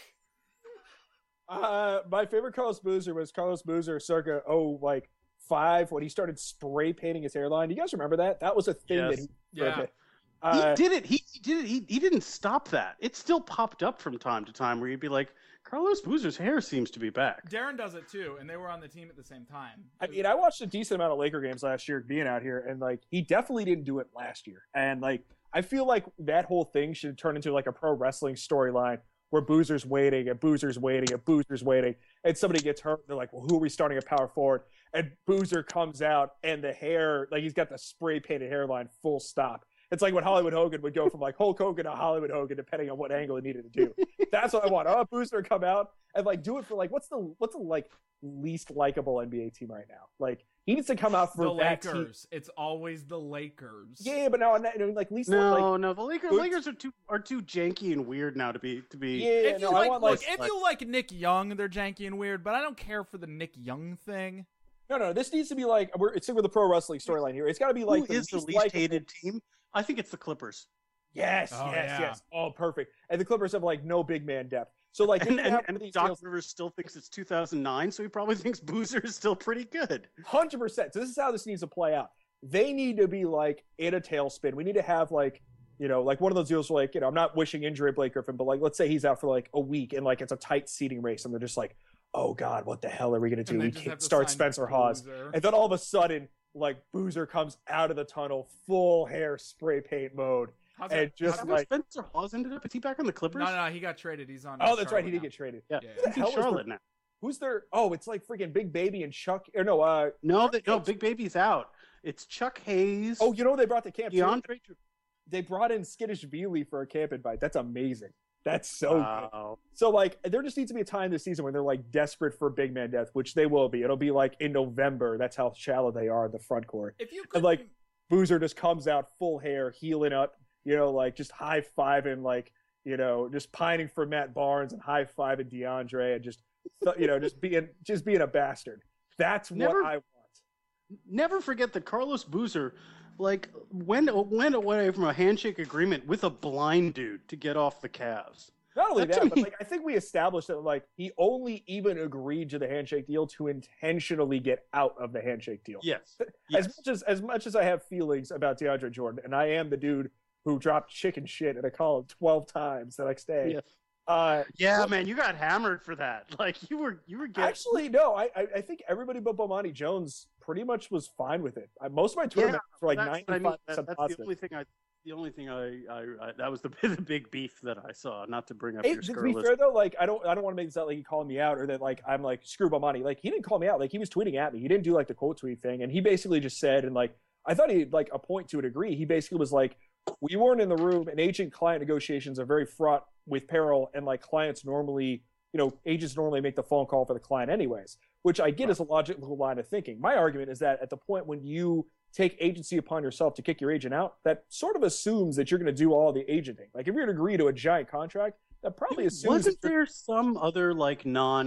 My favorite Carlos Boozer was Carlos Boozer circa 5 when he started spray painting his hairline. Do you guys remember that? That was a thing Yes. that he Yeah. Uh, He did it. He did it. He didn't stop that. It still popped up from time to time where you'd be like, Carlos Boozer's hair seems to be back. Darren does it too, and they were on the team at the same time. I mean, I watched a decent amount of Laker games last year being out here, and he definitely didn't do it last year. And I feel like that whole thing should turn into a pro wrestling storyline where Boozer's waiting and Boozer's waiting and Boozer's waiting, and somebody gets hurt. And they're like, well, who are we starting at power forward? And Boozer comes out, and the hair, he's got the spray painted hairline, full stop. It's like when Hollywood Hogan would go from Hulk Hogan to Hollywood Hogan, depending on what angle he needed to do. That's what I want. I want Boozer to come out and do it for what's the least likable NBA team right now? He needs to come out for the that team. Lakers. It's always the Lakers. Yeah, but now, like at least No, like, no, the Lakers are too janky and weird now to be. Yeah, If you no, I like, want look, like if you like Nick Young, they're janky and weird, but I don't care for the Nick Young thing. no. This needs to be like it's with the pro wrestling storyline here. It's got to be like Who is the least likable- hated team? I think it's the Clippers. Yes, Oh, yes, yeah. yes. Oh, perfect. And the Clippers have like no big man depth. So like, And Doc Rivers still thinks it's 2009, so he probably thinks Boozer is still pretty good. 100%. So this is how this needs to play out. They need to be like in a tailspin. We need to have like, like one of those deals where like, I'm not wishing injury at Blake Griffin, but like, let's say he's out for like a week and like it's a tight seating race and they're just like, oh God, what the hell are we going to do? And they We just can't have to start sign Spencer Hawes. Boozer. And then all of a sudden, like Boozer comes out of the tunnel, full hair spray paint mode. How's And that- just how's like, Spencer Hawes ended up. Is he back on the Clippers? No, he got traded. He's on. oh, that's right. He Charlotte did now. get traded. Yeah, Yeah. Who the he's hell is Charlotte now. Who's there? Oh, it's like freaking Big Baby and Chuck. Or no, No, Big Baby's out. It's Chuck Hayes. oh, they brought the camp. DeAndre. They brought in Skittish Bealey for a camp invite. That's amazing. That's so good. Wow. So, like, there just needs to be a time this season when they're, like, desperate for big man depth, which they will be. It'll be, like, in November. That's how shallow they are in the front court. If you could, And, like, Boozer just comes out full hair, healing up, like, just high-fiving, like, just pining for Matt Barnes and high-fiving DeAndre and just, just being a bastard. That's what I want. Never forget that Carlos Boozer, like, went away from a handshake agreement with a blind dude to get off the Cavs. Not only That to that, but me- like I think we established that like he only even agreed to the handshake deal to intentionally get out of the handshake deal. Yes. As much as I have feelings about DeAndre Jordan, and I am the dude who dropped chicken shit in a column 12 times the next day. Yes. Yeah, man, you got hammered for that. Like you were getting. Actually, no. I think everybody but Bomani Jones pretty much was fine with it. Most of my Twitter members were like that's 95% that's positive. the only thing I that was the big beef that I saw. Not to bring up Hey, your to be scurrilous. fair though, like I don't want to make this out like he called me out or that like I'm like screw Bomani. Like he didn't call me out. Like he was tweeting at me. He didn't do like the quote tweet thing, and he basically just said and like I thought he'd like a point to a degree. He basically was like, we weren't in the room, and agent-client negotiations are very fraught with peril, and like clients normally, agents normally make the phone call for the client anyways, which I get is a logical line of thinking. My argument is that at the point when you take agency upon yourself to kick your agent out, that sort of assumes that you're going to do all the agenting. Like if you're going to agree to a giant contract, that probably assumes Wasn't that you're- there some other like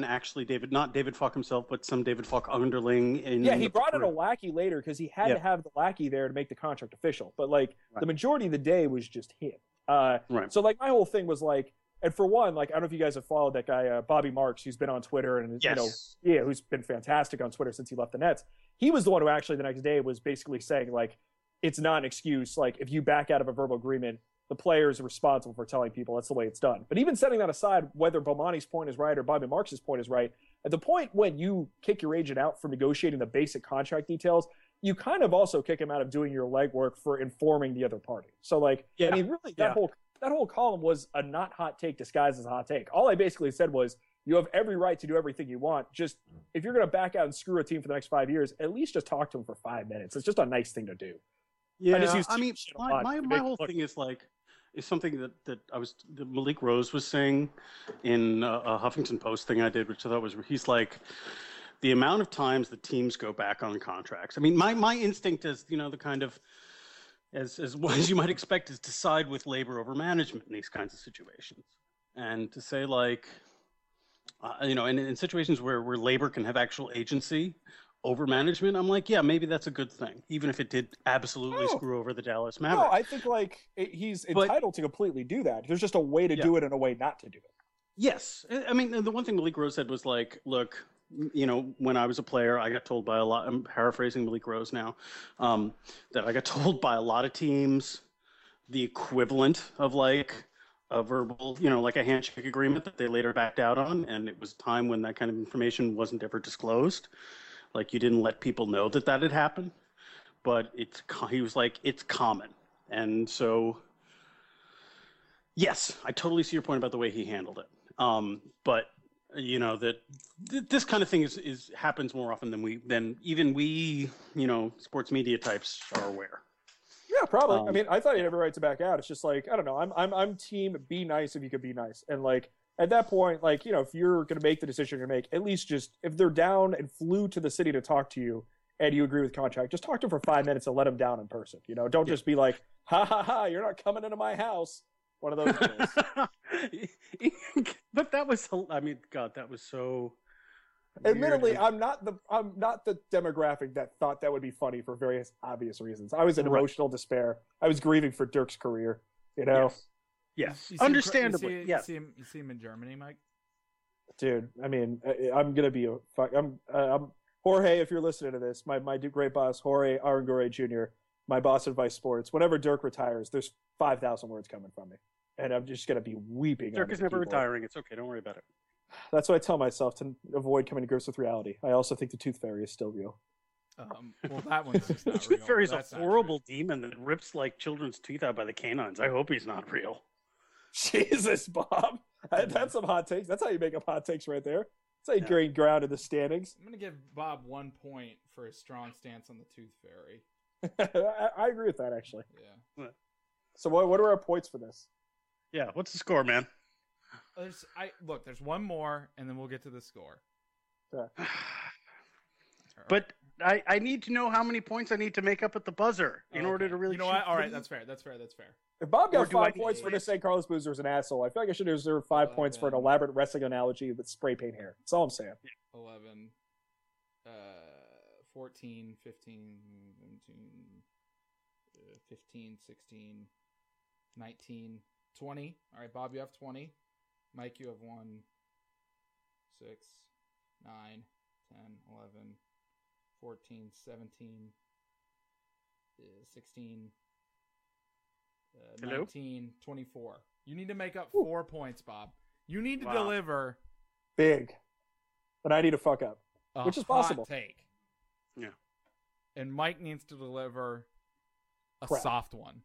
not David Falk himself, but some David Falk underling in? Yeah, he the brought in a lackey later because he had to have the lackey there to make the contract official. But like the majority of the day was just him. Right. So like my whole thing was like, and for one, like I don't know if you guys have followed that guy Bobby Marks, who's been on Twitter and Yes. who's been fantastic on Twitter since he left the Nets. He was the one who actually the next day was basically saying like, it's not an excuse. Like if you back out of a verbal agreement, the player is responsible for telling people that's the way it's done. But even setting that aside, whether Bomani's point is right or Bobby Marks' point is right, at the point when you kick your agent out for negotiating the basic contract details, you kind of also kick him out of doing your legwork for informing the other party. So like, I mean, really, that whole column was a not hot take disguised as a hot take. All I basically said was, you have every right to do everything you want. Just if you're going to back out and screw a team for the next 5 years, at least just talk to him for 5 minutes. It's just a nice thing to do. Yeah, I mean, my whole thing is something that Malik Rose was saying in a Huffington Post thing I did, which I thought was he's like the amount of times the teams go back on contracts. I mean, my instinct is the kind of as you might expect is to side with labor over management in these kinds of situations, and to say like in situations where labor can have actual agency over management, I'm like, yeah, maybe that's a good thing, even if it did absolutely screw over the Dallas Mavericks. No, I think like he's entitled to completely do that. There's just a way to do it and a way not to do it. Yes, I mean the one thing Malik Rose said was like, look, when I was a player, I got told by a lot. I'm paraphrasing Malik Rose now, that I got told by a lot of teams the equivalent of like a verbal, like a handshake agreement that they later backed out on, and it was time when that kind of information wasn't ever disclosed. Like you didn't let people know that had happened, but he was like, it's common. And so, yes, I totally see your point about the way he handled it. But that this kind of thing is happens more often than even we, sports media types are aware. Yeah, probably. I mean, I thought he had every right to back out. It's just like, I don't know. I'm team be nice if you could be nice. And like, at that point, like, if you're going to make the decision you're going to make, at least just, if they're down and flew to the city to talk to you, and you agree with the contract, just talk to him for 5 minutes and let him down in person. You know, don't just be like, ha ha ha, you're not coming into my house. One of those deals. But that was, I mean, God, that was so. Admittedly, weird. I'm not the demographic that thought that would be funny for various obvious reasons. I was in emotional despair. I was grieving for Dirk's career. You know. Yes. You see Understandably. him, Yes. You see him in Germany, Mike? Dude, I mean, I'm gonna be I'm Jorge. If you're listening to this, my great boss Jorge Arangure Jr., my boss at Vice Sports. Whenever Dirk retires, there's 5,000 words coming from me, and I'm just gonna be weeping. Dirk is never retiring. It's okay. Don't worry about it. That's what I tell myself to avoid coming to grips with reality. I also think the Tooth Fairy is still real. Well, that one's just not Tooth real. Fairy's a That's not horrible demon that rips like children's teeth out by the canines. I hope he's not real. Jesus, Bob. That's some hot takes. That's how you make up hot takes right there. That's how you gain ground in the standings. I'm going to give Bob 1 point for his strong stance on the Tooth Fairy. I agree with that, actually. Yeah. So what are our points for this? Yeah, what's the score, man? There's one more, and then we'll get to the score. But I need to know how many points I need to make up at the buzzer in order to really. You know what? All right, that's fair. That's fair. If Bob got Or do I 5 points need for just saying Carlos Boozer is an asshole, I feel like I should reserve 5 points for an elaborate wrestling analogy with spray paint hair. That's all I'm saying. 11, 14, 15, 15, 16, 19, 20. All right, Bob, you have 20. Mike, you have 1, 6, 9, 10, 11, 14, 17, 16, 19, 24. You need to make up 4 points, Bob. You need to deliver big, but I need to fuck up, which is possible. Hot take. Yeah. And Mike needs to deliver a Crap. soft one.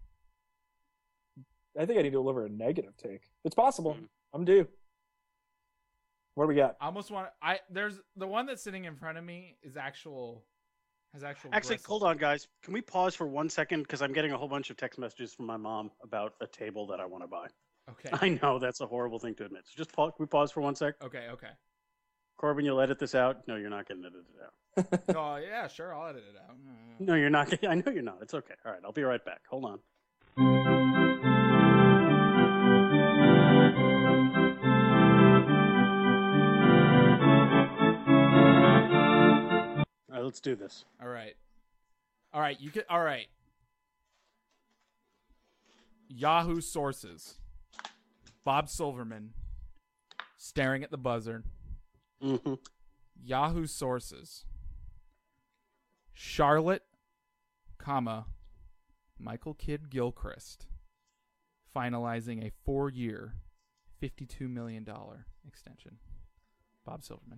I think I need to deliver a negative take. It's possible. I'm due. What do we got? I almost want there's the one that's sitting in front of me has actual Actually, bristle. hold on, guys. Can we pause for 1 second? Because I'm getting a whole bunch of text messages from my mom about a table that I want to buy. Okay. I know that's a horrible thing to admit. So just pause. Can we pause for 1 sec? Okay. Corbin, you'll edit this out? No, you're not getting edited out. Oh yeah, sure. I'll edit it out. No, you're not. I know you're not. It's okay. All right, I'll be right back. Hold on. All right, let's do this. All right. All right. Yahoo sources. Bob Silverman staring at the buzzer. Mm-hmm. Yahoo sources. Charlotte, Michael Kidd Gilchrist finalizing a 4-year, $52 million extension. Bob Silverman.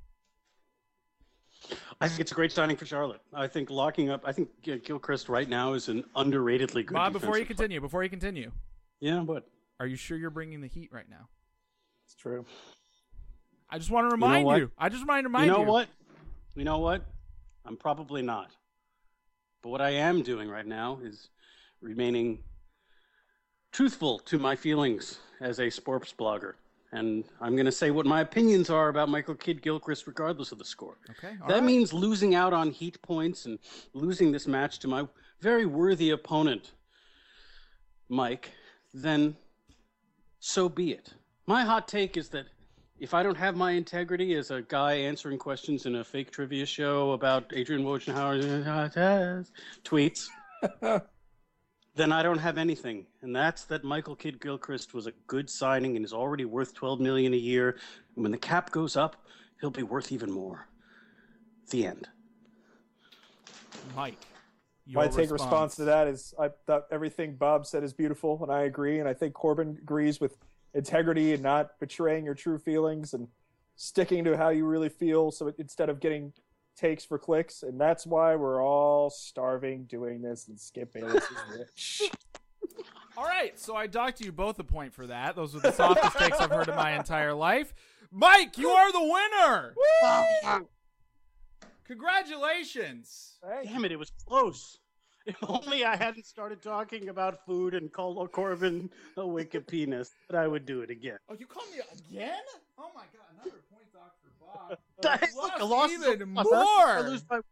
I think it's a great signing for Charlotte. I think locking up. I think Gilchrist right now is an underratedly good. Bob, before you defensive continue. Yeah, what? Are you sure you're bringing the heat right now? It's true. I just want to remind you. I just want to remind you. You know what? I'm probably not. But what I am doing right now is remaining truthful to my feelings as a sports blogger. And I'm going to say what my opinions are about Michael Kidd Gilchrist regardless of the score. Okay. That means losing out on heat points and losing this match to my very worthy opponent, Mike, then so be it. My hot take is that if I don't have my integrity as a guy answering questions in a fake trivia show about Adrian Wojnarowski's tweets, then I don't have anything. And that's that Michael Kidd Gilchrist was a good signing and is already worth $12 million a year. And when the cap goes up, he'll be worth even more. The end. Mike. My take response to that is I thought everything Bob said is beautiful, and I agree. And I think Corbin agrees with integrity and not betraying your true feelings and sticking to how you really feel. So instead of getting takes for clicks, and that's why we're all starving doing this. And Skip Bayless is rich. All right, so I docked you both a point for that. Those are the softest takes I've heard in my entire life. Mike, you are the winner. Woo! Congratulations. Damn it was close. If only I hadn't started talking about food and called Corbin a wicked penis, but I would do it again. Oh, you called me again? Oh my God, another point docked for Bob. Look, I lost even I more. lose by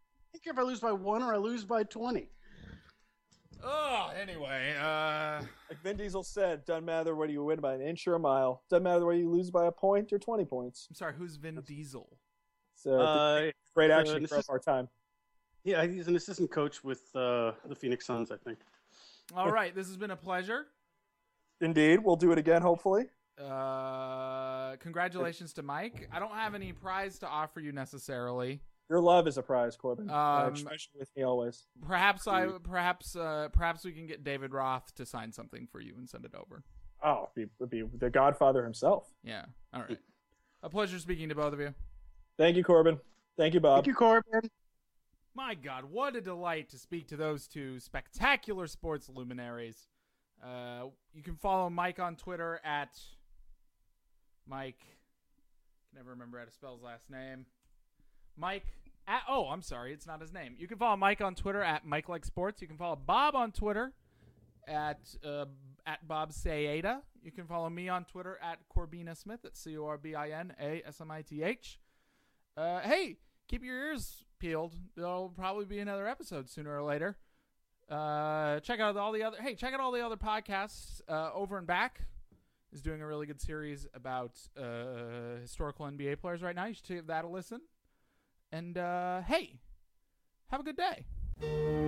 care if I lose by 1 or I lose by 20. Oh, anyway, Like Vin Diesel said, doesn't matter whether you win by an inch or a mile. Doesn't matter whether you lose by a point or 20 points. I'm sorry, who's Vin Diesel? So great action for our time. Yeah, he's an assistant coach with the Phoenix Suns, I think. All right, this has been a pleasure. Indeed, we'll do it again, hopefully. Congratulations to Mike. I don't have any prize to offer you necessarily. Your love is a prize, Corbin. Treasure with me always. Perhaps we can get David Roth to sign something for you and send it over. Oh, it'd be the Godfather himself. Yeah. All right. A pleasure speaking to both of you. Thank you, Corbin. Thank you, Bob. Thank you, Corbin. My God, what a delight to speak to those two spectacular sports luminaries. You can follow Mike on Twitter at Mike. Can never remember how to spell his last name. Mike at, I'm sorry, it's not his name. You can follow Mike on Twitter at Mike Like Sports. You can follow Bob on Twitter at Bob Sayeda. You can follow me on Twitter at Corbina Smith at CorbinaSmith. Hey, keep your ears peeled. There'll probably be another episode sooner or later. Check out all the other podcasts. Over and Back is doing a really good series about historical NBA players right now. You should give that a listen. And hey, have a good day.